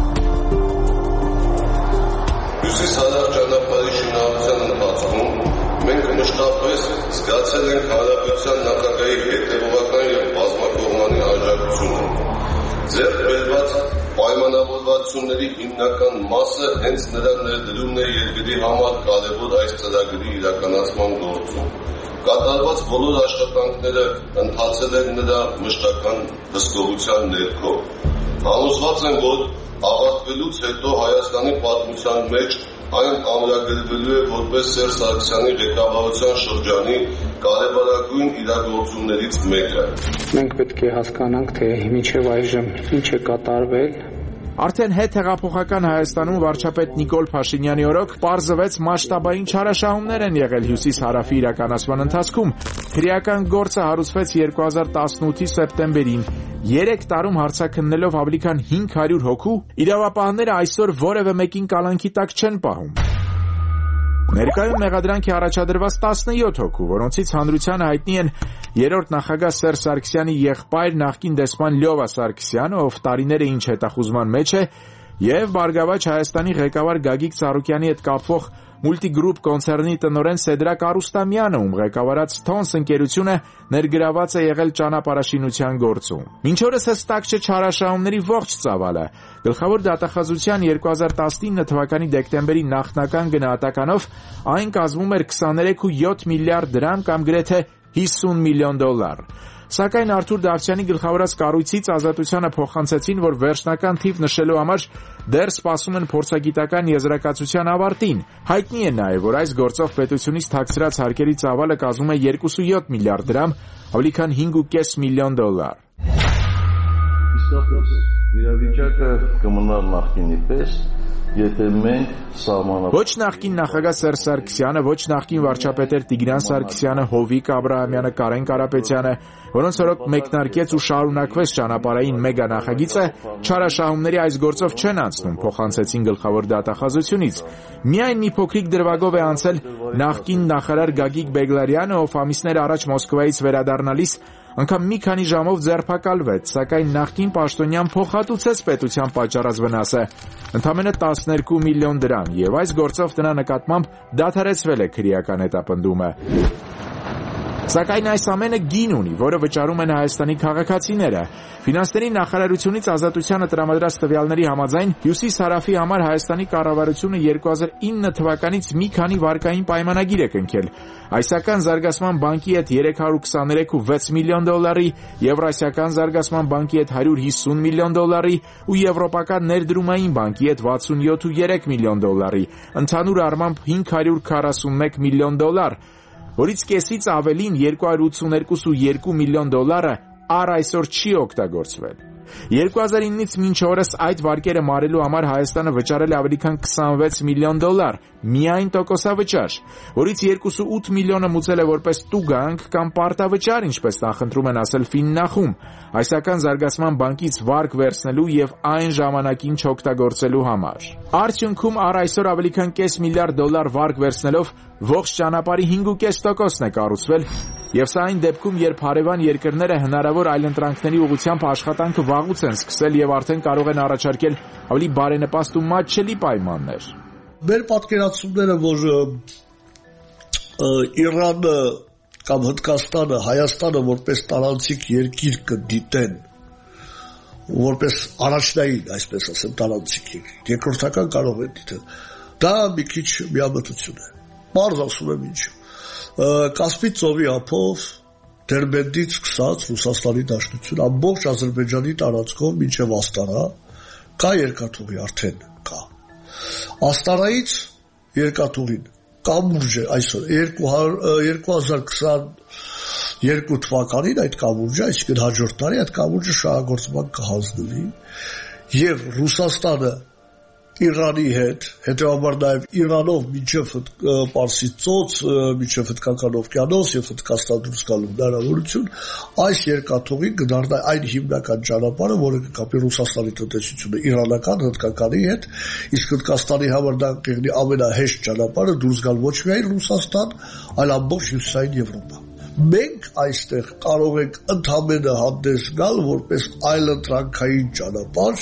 Հյուսիս-հարավ ճանապարհի շինարարության ընթացքում մենք մշտապես զգացել ենք հանրապետության նախագահի հետևողական եւ բազմակողմանի աջակցությունը։ Ձեռք բերված պայմանավորվածությունների հիմնական մասը հենց նրա ներդրումն է երկրի համար կարևոր այս ծրագրի իրականացման գործում։ Կատարված բոլոր աշխատանքները ընթացել են նրա մշտական հսկողության ներքո։ Համոզված եմ, որ ավարտվելուց հետո Հայաստանի պատմության մեջ այն ամրագրվելու է որպես Սերժ Սարգսյանի ղեկավարության շրջանի կարևորագույն իրագործումներից մեկը։ Մենք պետք է հասկանանք, թե մինչև այժմ ինչ է կատարվել։ Արդեն հետհեղափոխական Հայաստանում վարչապետ Նիկոլ Փաշինյանի օրոք պարզվեց մասշտաբային չարաշահումներ են եղել հյուսիս-հարավի իրականացման ընթացքում։ Քրեական գործը հարուցվեց երկու հազար տասնութի սեպտեմբերին։ Երեք տարում հարցաքննելով ավելի քան հինգ հարյուր հոգու, իրավապահները այսօր որևէ մեկին կալանքի տակ չեն պահում։ Ներկայում մեղադրանք է առաջադրված տասնյոթ հոգու, որոնցից հանրությանը հայտնի են երրորդ նախագահ Սերժ Սարգսյանի եղբայր նախկին դեսպան Լյովա Սարգսյանը, ով տարիներ է ինչ հետախուզման մեջ է, եւ Բարգավաճ Հայաստանի ղեկավար Գագիկ Ծառուկյանի հետ կապվող Multigroup կոնցեռնի տնօրեն Սեդրակ Արուստամյանը, ում ղեկավարած Թոնս ընկերությունը ներգրաված է եղել ճանապարհաշինության գործում։ Մինչ օրս հստակ չէ չարաշահումների ողջ ծավալը։ Գլխավոր դատախազության երկու հազար տասնինը թվականի դեկտեմբերի նախնական գնահատականով այն կազմում էր քսաներեք կόμμα յոթ միլիարդ դրամ կամ գրեթե հիսուն միլիոն դոլար։ Սակայն Արթուր Դավթյանի գլխավորած կառույցից Ազատությանը փոխանցեցին, որ վերջնական թիվ նշելու համար դեռ սպասում են փորձագիտական եզրակացության ավարտին։ Հայտնի է նաև, որ այս գործով պետությունից թաքցրած հարկերի ծավալը կազմում է երկու կόμμα յոթ միլիարդ դրամ, ավելի քան հինգ կόμma պենս միլիոն դոլար։ Իսկապես իրավիճակը կմնա նախկինի պես, եթե մենք սահմանափակ Ոչ նախկին նախագահ Սերժ Սարգսյանը, ոչ նախկին վարչապետեր Տիգրան Սարգսյանը, Հովիկ Աբրահամյանը, Կարեն Կարապետյանը, որոնց օրոք մեկնարկեց ու շարունակվեց ճանապարհային մեգա նախագիծը, չարաշահումների այս գործով չեն անցնում, փոխանցեցին գլխավոր դատախազությունից։ Միայն մի փոքրիկ դրվագով է անցել նախկին նախարար Գագիկ Բեգլարյանը, ով ամիսներ առաջ Մոսկվայից վերադառնալիս անգամ մի քանի ժամով ձերբակալվեց, սակայն նախկին պաշտոնյան փոխհատուցեց պետության պատճառած վնասը, ընդամենը տասներկու միլիոն դրամ, եւ այս գործով տնա նկատմամբ դադարեցվել է քրեական հետապնդումը։ Սակայն այս ամենը գին ունի, որը վճարում են Հայաստանի քաղաքացիները։ Ֆինանսների նախարարությունից Ազատությանը տրամադրած տվյալների համաձայն Հյուսիս-Հարավի համար Հայաստանի կառավարությունը երկու հազար ինը թվականից մի քանի վարկային պայմանագիր է կնքել։ Այսական զարգացման բանկի հետ երեք հարյուր քսաներեք կόμμα վեց միլիոն դոլարի, Եվրասիական զարգացման բանկի հետ հարյուր հիսուն միլիոն դոլարի ու Եվրոպական ներդրումային բանկի հետ վաթսունյոթ կόμμα երեք միլիոն դոլարի, ընդհանուր առմամբ հինգ հարյուր քառասունմեկ միլիոն դոլար, որից կեսից ավելին երկու հարյուր ութսուներկու կόμμα երկու միլիոն դոլարը առ այսօր չի օգտագործվել։ երկու հազար ինից մինչ օրս այդ վարկերը մարելու համար Հայաստանը վճարել է ավելի քան քսանվեց միլիոն դոլար, միայն տոկոսավճար, որից երկու կόμμα ութ միլիոնը մուծել է որպես տուգանք կամ պարտավճար, ինչպես նախընտրում են ասել Ֆիննախում, Հայաստան զարգացման բանկից վարկ վերցնելու եւ այն ժամանակին չօգտագործելու համար։ Արդյունքում առ այսօր ավելի քան կես միլիարդ դոլար վարկ վերցնելով ողջ ճանապարհի հինգ կόμma պենս տոկոսն է կառուցվել, եւ սա այն դեպքում, երբ հարևան երկրները հնարավոր այլընտրանքների ուղղությամբ աշխատանքը վաղուց են սկսել եւ արդեն կարող են առաջարկել ավելի բարենպաստ ու մատչելի պայմաններ։ Մեր պատկերացումները, որ Իրանը կամ Հնդկաստանը Հայաստանը որպես տարանցիկ երկիր կդիտեն, որպես առաջնային, այսպես ասեմ, տարանցիկ երկիր, երկրորդական կարող են դիտել, դա մի քիչ միամտություն է։ Պարզ ասում եմ ինչու։ Կասպից ծովի ափով Դերբենդից սկսած Ռուսաստանի Դաշնություն ամբողջ Ադրբեջանի տարածքով մինչև Աստարա կա երկաթուղի, արդեն կա։ Աստարայից երկաթուղին կամուրջ է այսօր երկու հազար քսաներկու թվականին այդ կամուրջը, այսինքն հաջորդ տարի այդ կամուրջը շահագործման կհանձնվի եւ Ռուսաստանը Իրանի հետ, հետևաբար նաև Իրանով մինչև Պարսից ծոց, մինչև Հնդկական օվկիանոս եւ Հնդկաստան դուրս գալու հնարավորություն, այս երկաթուղին կդառնա այն հիմնական ճանապարհը, որը կկապի Ռուսաստանի տնտեսությունը իրանական, հնդկականի հետ, իսկ Հնդկաստանի համար դա կլինի ամենահեշտ ճանապարհը դուրս գալ ոչ միայն Ռուսաստան, այլ ամբողջ Հյուսիսային Եվրոպա։ Մենք այստեղ կարող ենք ընդհանրապես հանդես գալ որպես այլընտրանքային ճանապարհ,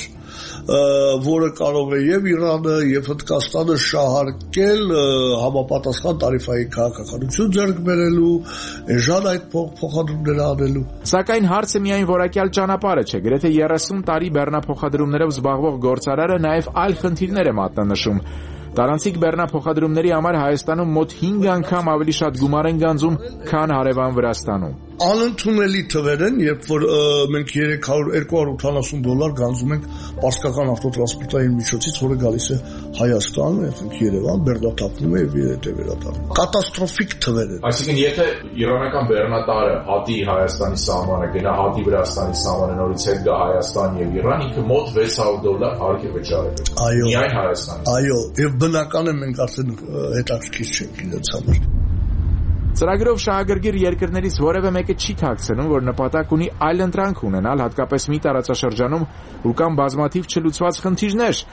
որը կարող է եւ Իրանը եւ Հնդկաստանը շահարկել համապատասխան տարիֆային քաղաքականություն ձեռք բերելու, էժան այդ փոխադրումները անելու։ Սակայն հարցը միայն որակյալ ճանապարհը չէ, գրեթե երեսուն տարի բեռնափոխադրումներով զբաղվող գործարարը նաեւ այլ խնդիրներ է մատնանշում։ Տարանցիկ բեռնափոխադրումների համար Հայաստանում մոտ հինգ անգամ ավելի շատ գումար են գանձում, քան հարևան Վրաստանում։ Անընդունելի թվեր են, երբ որ մենք երեք հարյուր երկու հարյուր ութանասուն դոլար գանձում ենք պարսկական ավտոտրանսպորտային միջոցից, որը գալիս է Հայաստան, այսինքն Երևան, բեռնաթափվում է եւ երետ է վերադառնում։ Կատաստրոֆիկ թվեր են։ Այսինքն եթե իրանական բեռնատարը հատի Հայաստանի սահմանը գնա հատի Վրաստանի սահմանը նորից հետ գա Հայաստան եւ Իրան, ինքը մոտ վեց հարյուր դոլար հարկ է վճարել։ Այո։ Միայն Հայաստանի։ Այո, եւ բնական է մենք արդեն հետաքրքիր չենք իրենց համար։ Ծրագրով շահագրգիռ երկրներից որևէ մեկը չի թաքցնում, որ նպատակ ունի այլընտրանք ունենալ, հատկապես մի տարածաշրջանում, ուր կան բազմաթիվ չլուծված խնդիրներ։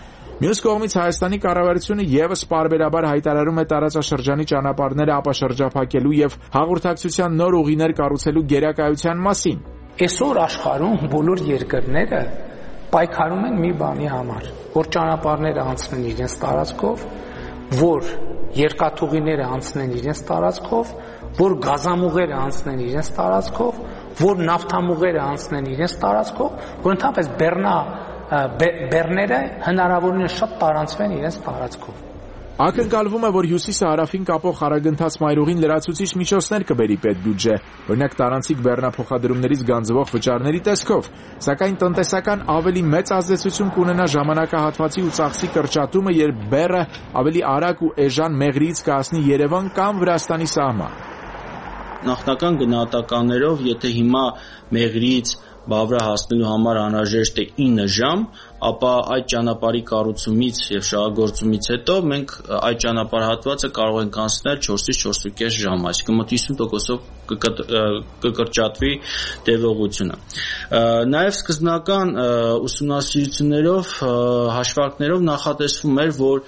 Մյուս կողմից Հայաստանի կառավարությունը եւս պարբերաբար հայտարարում է տարածաշրջանի ճանապարհները ապաշրջափակելու եւ հաղորդակցության նոր ուղիներ կառուցելու գերակայության մասին։ Այսօր աշխարհում բոլոր երկրները պայքարում են մի բանի համար, որ ճանապարհները անցնեն իրենց տարածքով, որ երկաթուղիները անցնեն իրենց տարածքով, որ գազամուղերը անցնեն իրենց տարածքով, որ նավթամուղերը անցնեն իրենց տարածքով, որ ընդհանրապես բեռնա բեռները հնարավորինս շատ տարանցվեն իրենց տարածքով։ Ակնկալվում է, որ հյուսիսը հարավին կապող հարագընթաց մայրուղին լրացուցիչ միջոցներ կբերի պետբյուջե, օրինակ տարանցիկ բեռնափոխադրումներից գանձվող վճարների տեսքով, սակայն տնտեսական ավելի մեծ ազդեցություն կունենա ժամանակահատվածի ու ծախսի կրճատումը, երբ բեռը ավելի արագ ու էժան Մեղրիից կհասնի Երևան կամ Վրաստանի սահման։ Նախնական գնահատականներով, եթե հիմա Մեղրիից Բավրա հասնելու համար անհրաժեշտ է ինը ժամ, ապա այդ ճանապարհի կառուցումից եւ շահագործումից հետո մենք այդ ճանապարհատվածը կարող ենք անցնել չորսից չորսուկես ժամ, այսինքն մոտ հիսուն տոկոսով կկրճատվի տևողությունը։ Նաեւ սկզբնական ուսումնասիրություններով, հաշվարկներով նախատեսվում էր, որ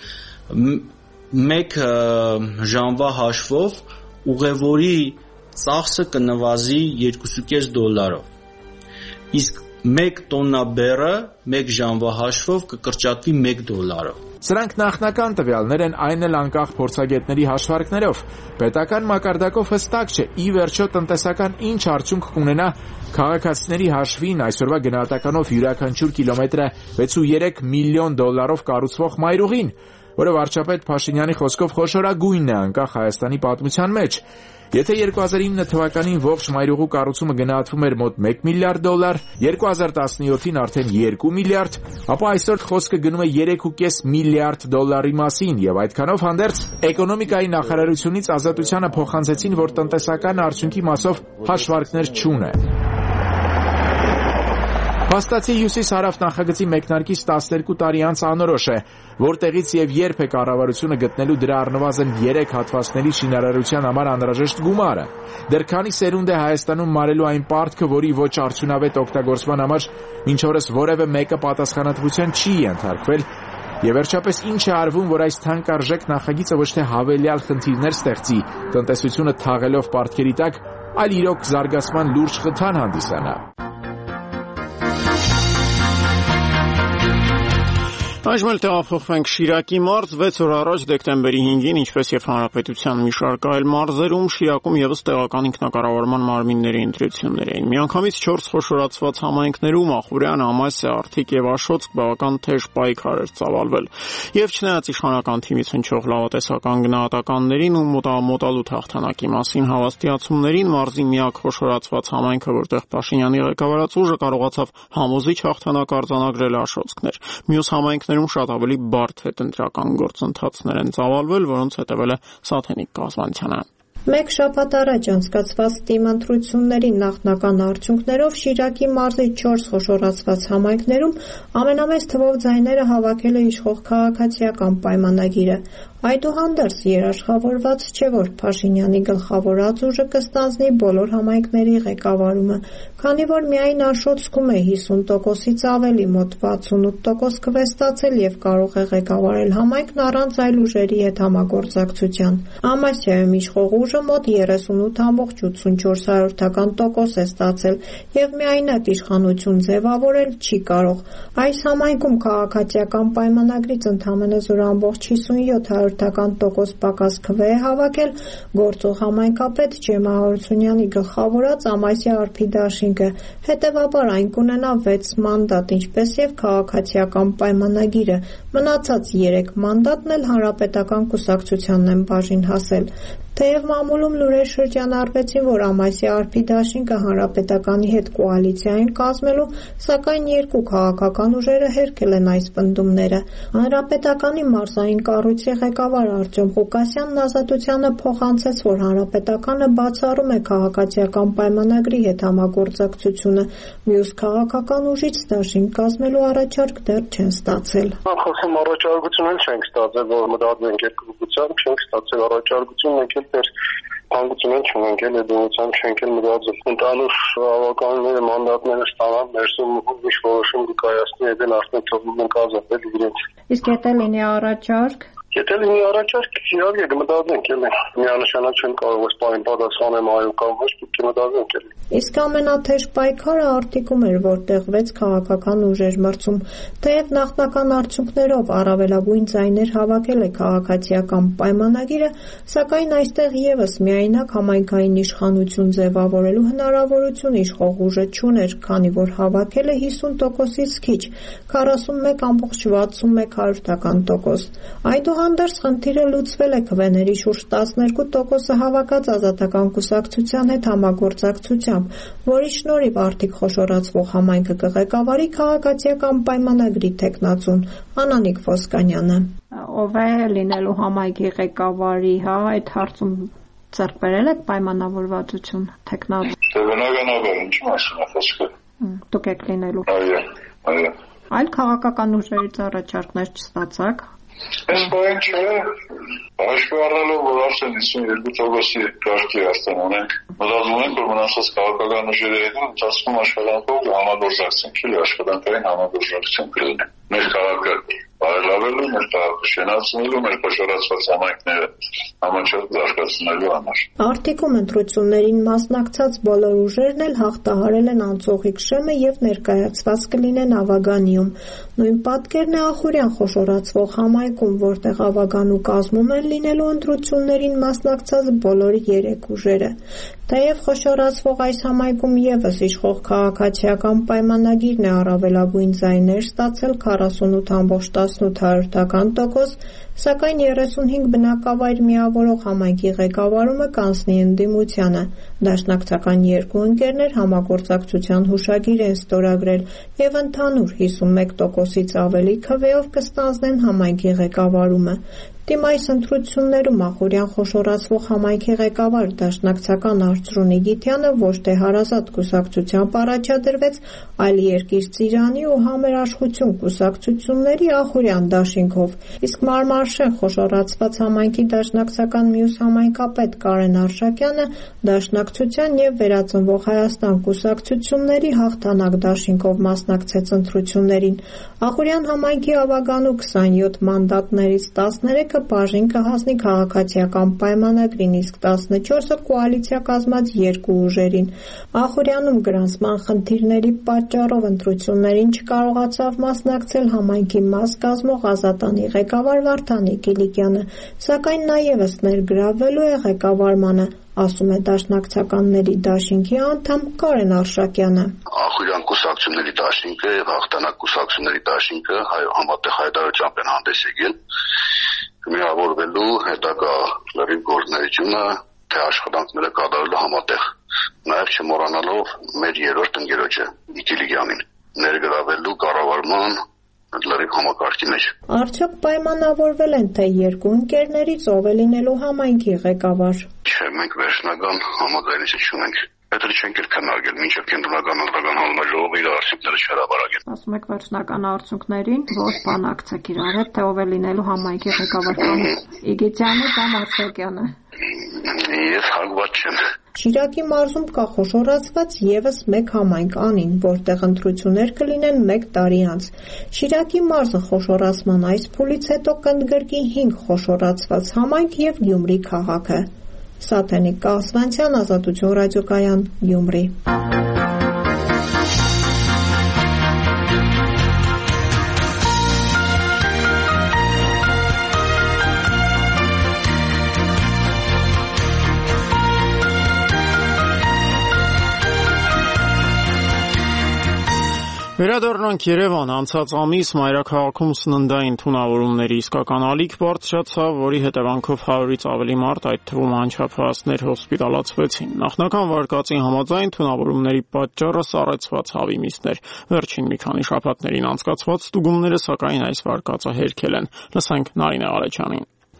մեկ ժամվա հաշվով ուղևորի ծախսը կնվազի երկուսուկես դոլարով։ Իսկ մեկ տոննա բեռը մեկ ժամվա հաշվով կկրճատվի մեկ դոլարով։ Սրանք նախնական տվյալներ են, այն էլ անկախ փորձագետների հաշվարկներով։ Պետական մակարդակով հստակ չէ, ի վերջո տնտեսական ինչ արդյունք կունենա քաղաքացիների հաշվին այսօրվա գնահատականով յուրաքանչյուր կիլոմետրը վեցուերեք միլիոն դոլարով կառուցվող մայրուղին, որը վարչապետ Փաշինյանի խոսքով խոշորագույնն է անկախ Հայաստանի պատմության մեջ։ Եթե երկու հազար ինը թվականին ողջ մայրուղու կառուցումը գնահատվում էր մոտ մեկ միլիարդ դոլար, երկու հազար տասնյոթին արդեն երկու միլիարդ, ապա այսօր խոսքը գնում է երեք ու կես միլիարդ դոլարի մասին, եւ այդքանով հանդերձ էկոնոմիկայի նախարարությունից Ազատությանը փոխանցեցին, որ տնտեսական արդյունքի մասով հաշվարկներ չունե։ Փաստացի հյուսիս-հարավ նախագծի մեկնարկից տասներկու տարի անց անորոշ է, որտեղից եւ երբ է կառավարությունը գտնելու դրա առնվազն երեք հատվածների շինարարության համար անհրաժեշտ գումարը։ Դեռ քանի սերունդ է Հայաստանում մարելու այն պարտքը, որի ոչ արդյունավետ օգտագործման համար մինչ օրս որևէ մեկը պատասխանատվության չի ենթարկվել։ Եվ վերջապես ինչ է արվում, որ այս թանկարժեք նախագիծը ոչ թե հավելյալ խնդիրներ ստեղծի, տնտեսությունը թաղելով պարտքերի տակ, այլ իրոք զարգացման լուրջ խթան հանդիսանա։ Այժմ էլ տեղափոխվենք Շիրակի մարզ, վեց օր առաջ դեկտեմբերի հինգին, ինչպես եւ հանրապետության մի շարք այլ մարզերում, Շիրակում եւս տեղական ինքնակառավարման մարմինների ընտրություններ էին։ Միանգամից չորս խոշորացված համայնքներում Ախուրյան, Ամասիա, Արթիկ եւ Աշոտսկ բավական թեժ պայքար էր ծավալվել։ Եվ չնայած իշխանական թիմից հնչող լավատեսական գնահատականներին ու մոտամոտալու հաղթանակի մասին հավաստիացումներին, մարզի միակ խոշորացված համայնքը, որտեղ Փաշինյանի ղեկավարած ուժը կարողացավ համոզիչ հաղթանակ արձանագրել, Աշոտսկն էր։ Մյուս համայնքները շատ ավելի բարդ հետընտրական գործընթացներ են ծավալվել, որոնց հետևել է Սաթենիկ Կազմանցյանը։ Մեկ շաբաթ առաջ անցկացված տիմընտրությունների նախնական արդյունքներով Շիրակի մարզի չորս խոշորացված համայնքներում ամենամեծ թվով ձայները հավաքել է իշխող քաղաքացիական պայմանագիրը։ Այդուհանդերձ երաշխավորված չէ, որ Փաշինյանի գլխավորած ուժը կստանձնի բոլոր համայնքների ղեկավարումը, քանի որ միայն Աշոտսկում է հիսուն տոկոսից ավելի, մոտ վաթսունութ տոկոս քվեստացել եւ կարող է ղեկավարել համայնքն առանց այլ ուժերի հետ համագործակցության։ Ամասիայում իշխող ուժը մոտ երեսունութ ամբողջ ութսունչորս տոկոս է ստացել եւ միայնակ իշխանություն ձևավորել չի կարող։ Այս համայնքում քաղաքացիական պայմանագրից ընդամենը զուր ամբողջ հիսունյոթ տոկոս պակաս քվե է հավաքել գործող համայնքապետ Ջեմա Հարությունյանի գլխավորած Ամասիա Արփի դաշինքը, հետևաբար այն կունենա վեց մանդատ, ինչպես եւ քաղաքացիական պայմանագիրը, մնացած երեք մանդատն էլ հանրապետական կուսակցությանն են բաժին հասել։ Թեև մամուլում լուրեր շրջանառվեցին, որ Ամասիա Արփի դաշինքը հանրապետականի հետ կոալիցիա են կազմելու, սակայն երկու քաղաքական ուժերը հերքել են այս պնդումները։ Հանրապետականի մարզային կառույցի ղեկավար Արտյոմ Ղուկասյանն Ազատությանը փոխանցեց, որ հանրապետականը բացառում է քաղաքացիական պայմանագրի հետ համագործակցությունը, մյուս քաղաքական ուժից դաշինք կազմելու առաջարկ դեռ չեն ստացել։ Խոսում առաջարկություն չենք ստացել, որ մտածենք երկրպագությամբ, չենք ստացել առաջարկություն, մենք մենք դեռ հանգուցում չունենք, էլ այդ ուղղությամբ չենք էլ մտածել։ Ընդհանուր ավականները մանդատները ստանան, ներսում ուրիշ որոշում կկայացնի, այդ էլ արդեն թվում ենք ազատել իրենց։ Իսկ եթե լինի առաջարկ, Եթե լինի առաջարկ, իհարկե կմտածենք, էլի։ Միանշանակ չեմ կարող այս պահին պատասխանեմ այո կամ ոչ, պետք է մտածենք, էլի։ Իսկ ամենաթեժ պայքարը արտիկում էր, որ տեղվեց քաղաքական ուժեր մրցում, թեև նախնական արդյունքներով առավելագույն ձայներ հավաքել է քաղաքացիական պայմանագիրը, սակայն այստեղ եւս միայնակ համայնքային իշխանություն ձևավորելու հնարավորություն իշխող ուժը չուներ, քանի որ հավաքել է հիսուն տոկոսից քիչ, քառասունմեկ կόμμα վաթսունմեկ տոկոս։ Այդուհանդերձ խնդիրը լուծվել է քվեների շուրջ տասներկու տոկոսը հավաքած Ազատական կուսակցության հետ համագործակցությամբ, որի շնորհիվ արդիկ խոշորացվող համայնքը կղեկավարի քաղաքացիական պայմանագրի թեկնածուն Անանիկ Ոսկանյանը։ Ով է լինելու համայնքի ղեկավարի, հա, այդ հարցում ձեռք բերել եք պայմանավորվածություն թեկնածու։ Դե բնականաբար ինչ մասն է խոսքը։ Դուք եք լինելու։ Այո, այո։ Այլ քաղաքական ուժերից առաջարկներ չստացաք։ Այս բան չէ, հաշվի առնելով, որ արդեն հիսունյոթ տոկոսի կարգի Հայաստան ունենք, մտածում ենք, որ մնացած քաղաքական ուժերի հետ ընթացքում աշխատանքով համագործակցենք, էլի աշխատանքային համագործակցություն կլինի։ Մեր քաղաքը բարելավելու, մեր քաղաքը շենացնելու, մեր խոշորացված համայնքները համաչափ զարգացնելու համար։ Արտիկում ընտրություններին մասնակցած բոլոր ուժերն էլ հաղթահարել են անցողիկ շեմը եւ ներկայացված կլինեն Ավագանիում։ Նույն պատկերն է Ախուրյան խոշորացվող համայնքում, որտեղ Ավագանու կազմում են լինելու ընտրություններին մասնակցած բոլոր երեք ուժերը։ Թեև խոշորացվող այս համայնքում եւս իշխող քաղաքացիական պայմանագիրն է առավելագույն ձայներ ստացել քառասունութ կόμμα տասնութ տոկոս, սակայն երեսունհինգ բնակավայր միավորող համայնքի ղեկավարումը կանցնի ընդդիմությանը։ Դաշնակցական երկու ընկերներ համագործակցության հուշագիր են ստորագրել եւ ընդհանուր հիսունմեկ տոկոսից ավելի քվեով կստանձնեն համայնքի ղեկավարումը։ Դիմայիս ընտրություններում Ախուրյան խոշորացվող համայնքի ղեկավար Դաշնակցական Արծրունի Գիթյանը ոչ թե հարազատ կուսակցությամբ առաջադրվեց, այլ Երկիր Ծիրանի ու Համերաշխություն կուսակցությունների Ախուրյան դաշինքով, իսկ Մարմարշեն խոշորացված համայնքի դաշնակցական մյուս համայնքապետ Կարեն Արշակյանը Դաշնակցության եւ Վերածնվող Հայաստան կուսակցությունների Հաղթանակ դաշինքով մասնակցեց ընտրություններին։ Ախուրյան համայնքի Ավագանու քսանյոթ մանդատներից տասներեքը բաժին կհասնի քաղաքացիական պայմանագրին, իսկ տասնչորսը կոալիցիա կազմած երկու ուժերին։ Ախուրյանում գրանցման խնդիրների պատճառով ընտրություններին չկարողացավ մասնակցել համայնքի մաս կազմող Ազատանի ղեկավար Վարդանի Կիլիկյանը, սակայն նա ևս ներգրավվելու է ղեկավարմանը, ասում է Դաշնակցականների դաշինքի անդամ Կարեն Արշակյանը։ Ախուրյան կուսակցությունների դաշինքը եւ Հաղթանակ կուսակցությունների դաշինքը համատեղ հայտարարությամբ են հանդես եկել միավորվելու հետագա լրիվ գործունեությունը, թե աշխատանքները կատարելու համատեղ, նաև չմոռանալով մեր երրորդ ընկերոջը Կիլիկյանին ներգրավելու կառավարման լրիվ համակարգի մեջ։ Արդյոք պայմանավորվել են, թե երկու ընկերներից ով է լինելու համայնքի ղեկավար։ Չէ, մենք վերջնական համաձայնություն չունենք։ Պետք է չենք քննարկել մինչև կենտրոնական ընտրական հանձնաժողովը իր արդյունքները չհրապարակել։ Ասում եք վերջնական արդյունքներին, որ բանակցեք իրար հետ, թե ով է լինելու համայնքի ղեկավար Իգիթյանը կամ Արշակյանը։ Ես հարգված չեմ։ Շիրակի մարզում կա խոշորացված եւս մեկ համայնք Անին, որտեղ ընտրություններ կլինեն մեկ տարի անց։ Շիրակի մարզը խոշորացման այս փուլից հետո կընդգրկի հինգ խոշորացված համայնք եւ Գյումրի քաղաքը։ Սաթենիկ Կասվանցյան, Ազատություն ռադիոկայան, Գյումրի։ Վերադառնանք Երևան, անցած ամիս մայրաքաղաքում սննդային թունավորումների իսկական ալիք բարձրացավ, որի հետևանքով հարյուրից ավելի մարդ, այդ թվում անչափահասներ, հոսպիտալացվեցին։ Նախնական վարկածի համաձայն թունավորումների պատճառը սառեցված հավի միսն էր։ Վերջին մի քանի շաբաթներին անցկացված ստուգումները, սակայն այս վարկածը հերքել են։ Լսենք Նարինե Ղարեչյանին։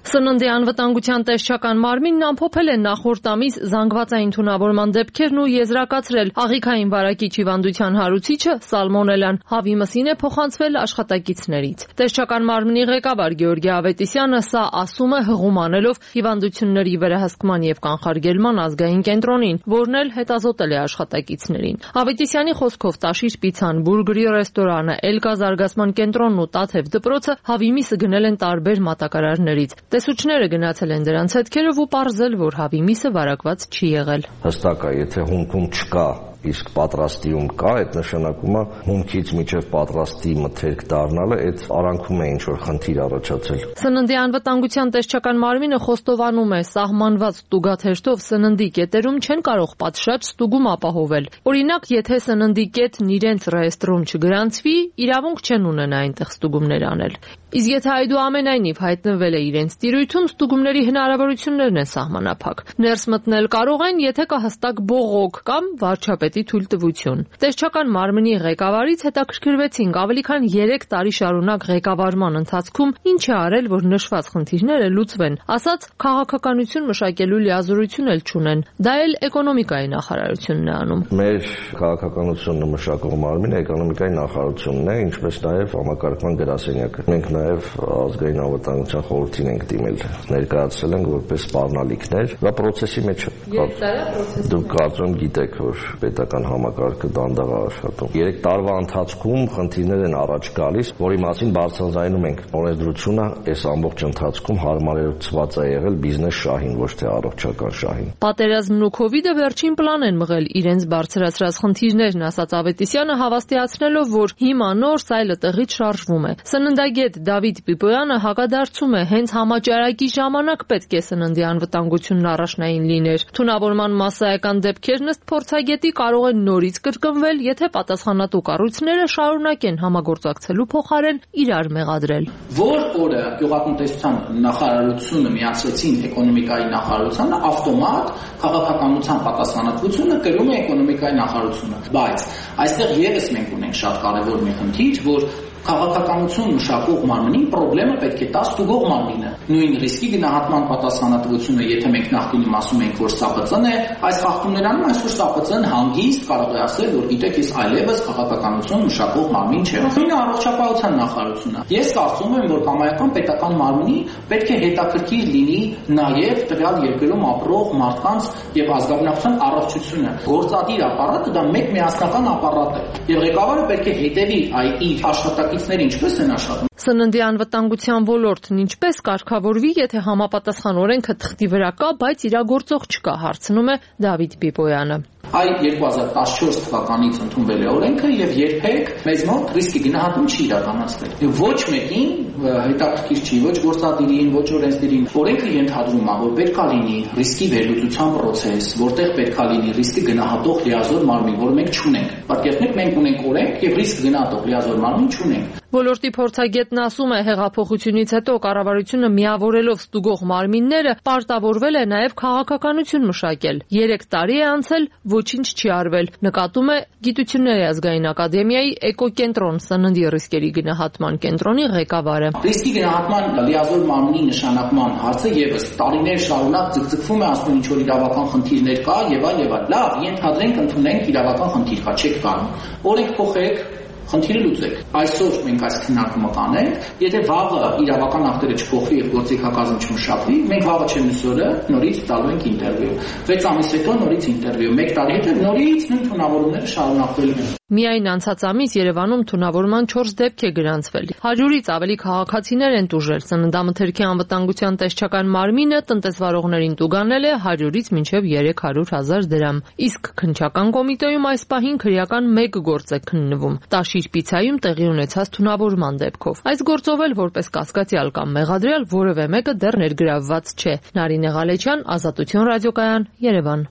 Սննդի անվտանգության տեսչական մարմինն ամփոփել է նախորդ ամիս զանգվածային թունավորման դեպքերն ու եզրակացրել աղիքային վարակիչ հիվանդության հարուցիչը սալմոնելան հավի մսին է փոխանցվել աշխատակիցներից։ Տեսչական մարմնի ղեկավար Գեորգի Ավետիսյանը սա ասում է հղում անելով հիվանդությունների վերահսկման եւ կանխարգելման ազգային կենտրոնին, որն էլ հետազոտել է աշխատակիցներին։ Ավետիսյանի խոսքով Տաշիր պիցան, բուրգերի ռեստորանը, Էլկա զարգացման կենտրոնն ու Տաթև դպրոցը հավի միսը գնել են տարբեր մատակարարներից։ Տեսուչները գնացել են դրանց հետքերով ու պարզել, որ հավի միսը վարակված չի եղել։ Հստակ է, եթե հումքում չկա, իսկ պատրաստիում կա, այդ նշանակում է հումքից մինչև պատրաստի մթերք դառնալը, այդ արանքում է ինչ-որ խնդիր առաջացել։ Սննդի անվտանգության տեսչական մարմինը խոստովանում է, սահմանված ստուգաթերթով սննդի կետերում չեն կարող պատշաճ ստուգում ապահովել։ Օրինակ, եթե սննդի կետն իրենց ռեեստրում չգրանցվի, իրավունք չեն ունենա այնտեղ ստուգումներ անել։ Իսկ եթե այդուամենայնիվ հայտնվել է իրենց տիրույթում, ստուգումների հնարավորություններն են սահմանափակ։ Ներս մտնել կարող են, եթե կա հստակ բողոք կամ վարչապետի թույլտվություն։ Տեսչական մարմնի ղեկավարից հետաքրքրվեցինք ավելի քան երեք տարի շարունակ ղեկավարման ընթացքում ինչ է արել, որ նշված խնդիրները լուծվեն։ Ասաց, քաղաքականություն մշակելու լիազորություն էլ չունեն։ Դա էլ էկոնոմիկայի նախարարությունն է անում։ Մեր քաղաքականությունը մշակող մարմինը էկոնոմիկայի նախարարությունն է, ինչպես նաև համակարգման գրասենյակը։ Մենք նաև ազգային անվտանգության խորհրդին ենք դիմել, ներկայացրել ենք որպես սպառնալիքներ։ Դա process-ի մեջ է։ Դուք կարծում գիտեք, որ պետական համակարգը դանդաղ է աշխատում։ Երեք տարվա ընթացքում խնդիրներ են առաջ գալիս, որի մասին բարձրաձայնում ենք։ Օրենսդրությունը այս ամբողջ ընթացքում հարմարեցված է եղել բիզնես շահին, ոչ թե առողջական շահին։ Պատերազմն ու քովիդը վերջին պլան են մղել իրենց բարձրացրած խնդիրներն, ասաց Ավետիսյանը, հավաստիացնելով, որ հիմա նոր սայլը տեղից շարժվում է։ Սննդագետ Դավիթ Պիպոյանը հակադարձում է, հենց համաճարակի ժամանակ պետք է սննդի անվտանգությունն առաջնային լիներ։ Թունավորման մասսայական դեպքերն ըստ փորձագետի կարող են նորից կրկնվել, եթե պատասխանատու կառույցները շարունակեն համագործակցելու փոխարեն իրար մեղադրել։ Որ օրը գյուղատնտեսության նախարարությունը միացրեցին էկոնոմիկայի նախարարությանը, ավտոմատ քաղաքականության պատասխանատվությունը կրում է էկոնոմիկայի նախարարությունը։ Բայց այստեղ եւս մենք ունենք շատ կարևոր մի խնդիր, որ քաղաքականություն մշակող մարմնին խնդրեմը պետք է տա ստուգող մարմինը։ Նույն ռիսկի գնահատման պատասխանատվությունը, եթե մենք նախկինում ասում ենք, որ սա Ծ Ն է, այս խախտումներանում այսօր սա Ծ Ն հանգիստ կարող է ասել, որ գիտեք, ես այլևս քաղաքականություն մշակող մարմին չէ։ Նույնը առողջապահության նախարարությունը։ Ես կարծում եմ, որ կամայական պետական մարմնի պետք է հետաքրքիր լինի նաև տվյալ երկրում ապրող մարդկանց եւ ազգաբնակության առողջությունը։ Գործադիր ապարատը դա մեկ միասնական ապարատ է։ Եվ ղեկավարը պետք է հետևի այ իր աշխատակիցները ինչպես են աշխատում։ Սննդի անվտանգության ոլորտն ինչպես կարգավորվի, եթե համապատասխան օրենքը թղթի վրա կա, բայց իրագործող չկա, հարցնում է Դավիթ Պիպոյանը։ Այ երկու հազար տասնչորս թվականից ընդունվել է օրենքը եւ երբեք մեզ մոտ ռիսկի գնահատում չի իրականացվել։ Եվ ոչ մեկին հետաքրքիր չի, ոչ գործադիրին, ոչ օրենսդիրին։ Օրենքը ենթադրում է, որ պետք է լինի ռիսկի վերլուծության process, որտեղ պետք է լինի ռիսկի գնահատող լիազոր մարմին, որ մենք չունենք։ Պատկերացնեք, մենք ունենք օրենք եւ ռիսկ գնահատող լիազոր մարմին չունենք։ Ոլորտի փորձագետն ասում է, հեղափոխությունից հետո կառավարությունը միավորելով ստուգող մարմինները պարտավորվել է նաև քաղաքականություն մշակել։ Երեք տարի է անցել, ոչինչ չի արվել, նկատում է Գիտությունների ազգային ակադեմիայի էկոկենտրոն սննդի ռիսկերի գնահատման կենտրոնի ղեկավարը։ Ռիսկի գնահատման լիազոր մարմնի նշանակման հարցը եւս տարիներ շարունակ ձգձգվում է, ասում ինչ որ իրավական խնդիրներ կա եւ այլ եւ այլ։ Լավ, ենթադրենք, ընդունենք իրավական խնդիր կա, չեք կարող։ Օրենք փոխեք, խնդիրը լուծեք։ Այսօր մենք այս քննարկումը կանենք, եթե վաղը իրավական ակտերը չփոխվի եւ գործիքակազմը չմշակվի, մենք վաղը չէ մյուս օրը նորից տալու ենք ինտերվյու։ վեց ամիս հետո նորից ինտերվյու, մեկ տարի հետո նորից նույն թունավորումները շարունակվելու են։ Միայն անցած ամիս Երևանում թունավորման չորս դեպք է գրանցվել։ հաջորից ավելի քաղաքացիներ են տուժել։ Սննդամթերքի անվտանգության տեսչական մարմինը տնտեսվարողներին տուգանել է հաջորից մինչև երեք հարյուր հազար դրամ։ Իսկ քննչական կոմիտեում այս պահին քրեական մեկ գործ է քննվում։ Տաշիր պիցայում տեղի ունեցած թունավորման դեպքով։ Այս գործով էլ որպես կասկածյալ կամ մեղադրյալ որևէ մեկը դեռ ներգրավված չէ։ Նարինե Ղալեչյան, Ազատություն ռադիոկայան, Երևան։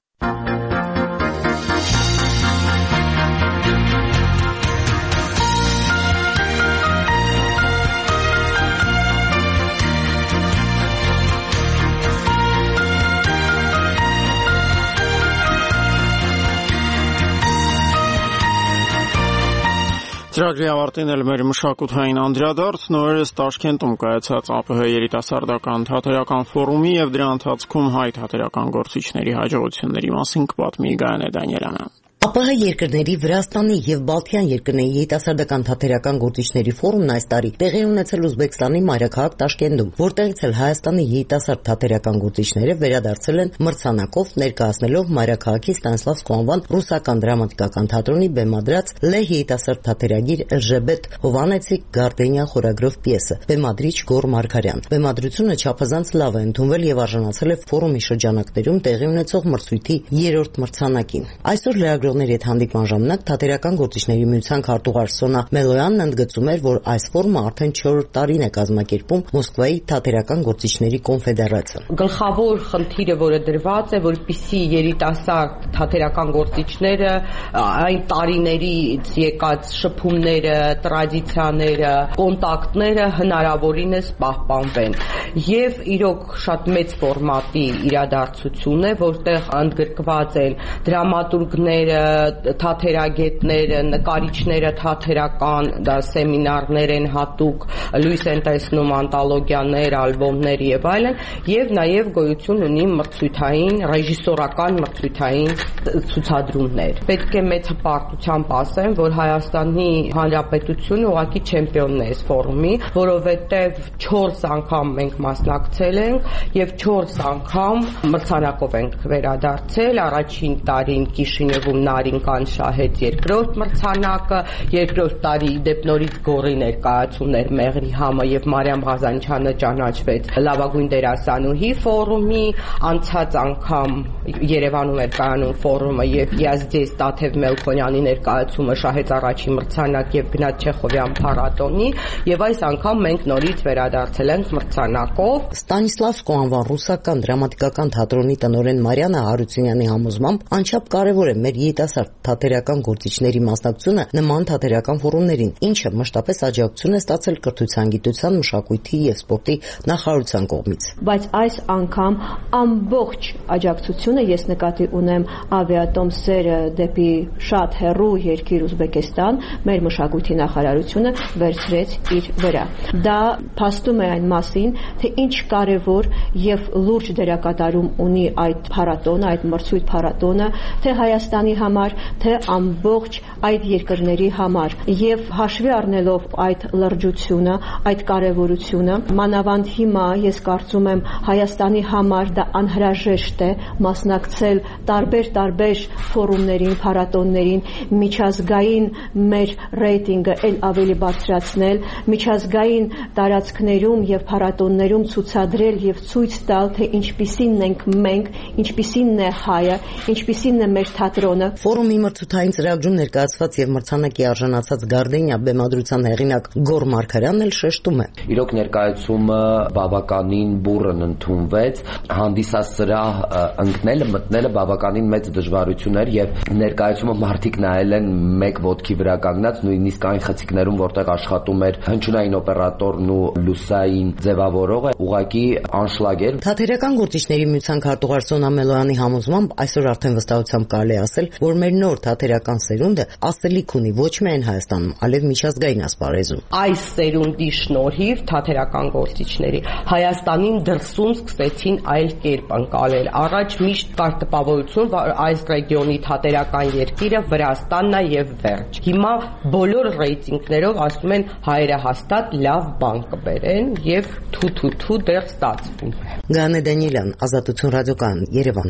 Ծրագրի ավարտին էլ մեր մշակութային անդրադարձն օրերս Տաշկենտում կայացած ԱՊՀ երիտասարդական թատերական ֆորումի եւ դրա ընթացքում հայ թատերական գործիչների հաջողությունների մասին կպատմի Գայանե Դանիելյանը։ ԱՊՀ երկրների, Վրաստանի եւ Բալթյան երկրների երիտասարդական թատերական գործիչների ֆորումն այս տարի տեղի ունեցել Ուզբեկստանի մայրաքաղաք Տաշկենտում, որտեղից էլ Հայաստանի երիտասարդ թատերական գործիչները վերադարձել են մրցանակով, ներկայացնելով մայրաքաղաքի Ստանիսլավսկու անվան ռուսական դրամատիկական թատրոնի բեմադրած Լեհ երիտասարդ թատերագիր Էլժբեթ Հովանեցի Գարդենիա խորագրով պիեսը, բեմադրիչ Գոր Մարգարյան։ Բեմադրությունը չափազանց լավ է ընդունվել եւ արժանացել է ֆորումի շրջանակներում տեղի ունեցող մրցույթի երրորդ մրցանակին։ Այսօր լրագրողների հետ հանդիպման ժամանակ թատերական գործիչների միության քարտուղար Սոնա Մելոյանն ընդգծում էր, որ այս ֆորումը արդեն չորրորդ տարին է կազմակերպում Մոսկվայի թատերական գործիչների կոնֆեդերացիան։ Գլխավոր խնդիրը, որը դրված է, որպեսզի երիտասարդ թատերական գործիչները այն տարիներից եկած շփումները, տրադիցիաները, կոնտակտները հնարավորինս պահպանվեն։ Եվ իրոք շատ մեծ ֆորմատի իրադարձություն է, որտեղ ընդգրկված են դրամատուրգները, թատերագետները, նկարիչները թատերական սեմինարներ են հատուկ, լույս են տեսնում անտոլոգիաներ, ալբոմներ եւ այլն, եւ նաեւ գոյություն ունի մրցույթային, ռեժիսորական մրցույթային ցուցադրումներ։ Պետք է մեծ հպարտությամբ ասեմ, որ Հայաստանի Հանրապետությունը ուղղակի չեմպիոնն է այս ֆորումի, որովհետեւ չորս անգամ մենք մասնակցել ենք եւ չորս անգամ մրցանակով ենք վերադարձել։ Առաջին տարին Կիշինևում Նարինկան շահեց երկրորդ մրցանակը, երկրորդ տարի դեպ նորից Գորի ներկայացումներ Մեղրի համը եւ Մարիամ Ղազանչյանը ճանաչվեց լավագույն դերասանուհի ֆորումի, անցած անգամ Երևանում էր կայանում ֆորումը եւ Յազդի Ստաթև Մելքոնյանի ներկայացումը շահեց առաջին մրցանակ եւ գնաց Չեխովյան փառատոնի եւ այս անգամ մենք նորից վերադարձել ենք մրցանակով։ Ստանիսլավսկու անվան ռուսական դրամատիկական թատրոնի տնօրեն Մարիանա Հարությունյանի համոզմամբ անչափ կարևոր է մեր երիտասարդ թատերական գործիչների մասնակցությունը նման թատերական ֆորումներին, ինչը մշտապես աջակցություն է ստացել կրթության, գիտության, մշակույթի եւ սպորտի նախարարության կողմից։ Բայց այս անգամ ամբողջ աջակցությունը ես նկատի ունեմ ավիատոմսերը դեպի շատ հեռու երկիր Ուզբեկստան, մեր մշակույթի նախարարությունը վերցրեց իր վրա։ Դա փաստում է այն մասին, թե ինչ կարևոր եւ լուրջ դերակատարում ունի այդ փառատոնը, այդ մրցույթ փառատոնը, թե Հայաստանի համար, թե ամբողջ այդ երկրների համար։ Եվ հաշվի առնելով այդ լրջությունը, այդ կարևորությունը, մանավանդ հիմա ես կարծում եմ Հայաստանի համար դա անհրաժեշտ է մասնակցել տարբեր-տարբեր ֆորումներին, փառատոններին, միջազգային մեր ռեյտինգը ել ավելի բարձրացնել, միջազգային տարածքներում եւ փառատոններում ցուցադրել եւ ցույց տալ, թե ինչպիսին ենք մենք, ինչպիսին է հայը, ինչպիսին է մեր թատրոնը։ Ֆորումի մրցութային ծրագրում ներկայացված եւ մրցանակի արժանացած Գարդենիա բեմադրության հեղինակ Գոր Մարգարյանն էլ շեշտում է. Իրոք ներկայացումը բավականին բուրըն ընդունվեց, հանդիսասրահ ընկնելը, մտնելը բավականին մեծ դժվարություն էր եւ ներկայացումը մարդիկ նայել են մեկ ոտքի վրա կանգնած, նույնիսկ այն խցիկներում, որտեղ աշխատում էր հնչյունային օպերատորն ու լուսային ձևավորողը, ուղղակի անշլագ էր։ Թատերական գործիչների միության քարտուղար Սոնա Մելոյանի համոզմամբ այսօր արդեն վստահությամբ կարելի է ասել, որ մեր նոր թատերական սերունդը ասելիք ունի ոչ միայն Հայաստանում, այլև միջազգային ասպարեզում։ Այս սերունդի շնորհիվ թատերական գործիչների Հայաստանին դրսում սկսեցին այլ կերպ ընկալել։ Առաջ միշտ կար տպավորություն, որ այս ռեգիոնի թատերական երկիրը Վրաստանն է եւ վերջ։ Հիմա բոլոր ռեյտինգներով ասում են հայերը հաստատ լավ բան կբերեն եւ թու-թու-թու դեռ ստացվում է։ Գայանե Դանիելյան, Ազատություն ռադիոկայան, Երևան։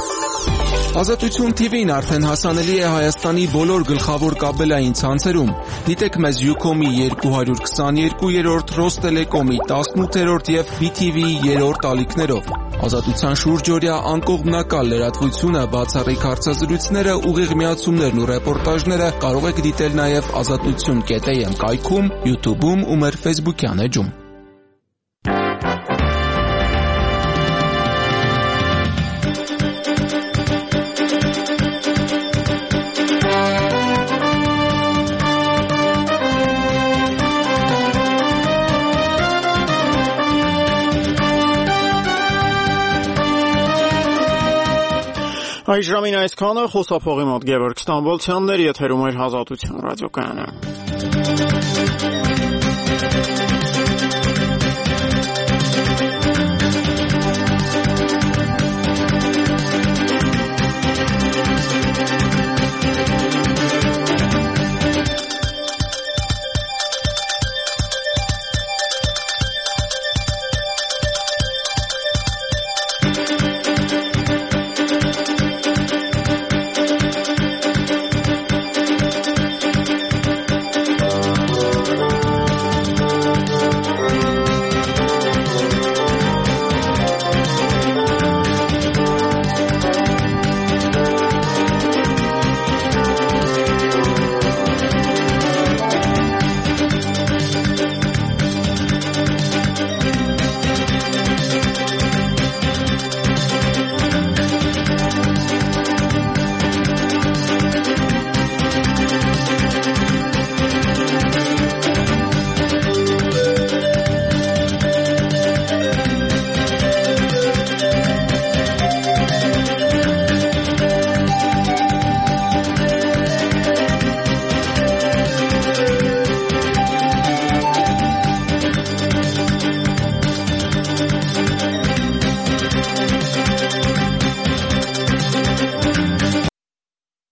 Ազատություն թի վին արդեն հասանելի է Հայաստանի բոլոր գլխավոր կաբելային ցանցերում։ Դիտեք մեզ Յուքոմի երկու հարյուր քսաներկու, Ռոստելեկոմի տասնութերորդ եւ բի թի վի երրորդ ալիքներով։ Ազատության շուրջօրյա անկողմնակալ լրատվությունը, բացառիկ հարցազրույցները, ուղիղ միացումներն ու ռեպորտաժները կարող եք դիտել նաեւ ազատություն կետ էյ էմ կայքում, YouTube-ում ու մեր Facebook-յան էջում։ Այս ժամին այսքանը, խոսափողի մոտ Գևորգ Ստամբոլցյանն էր, եթերում էր Ազատություն ռադիոկայանը։ Thank you.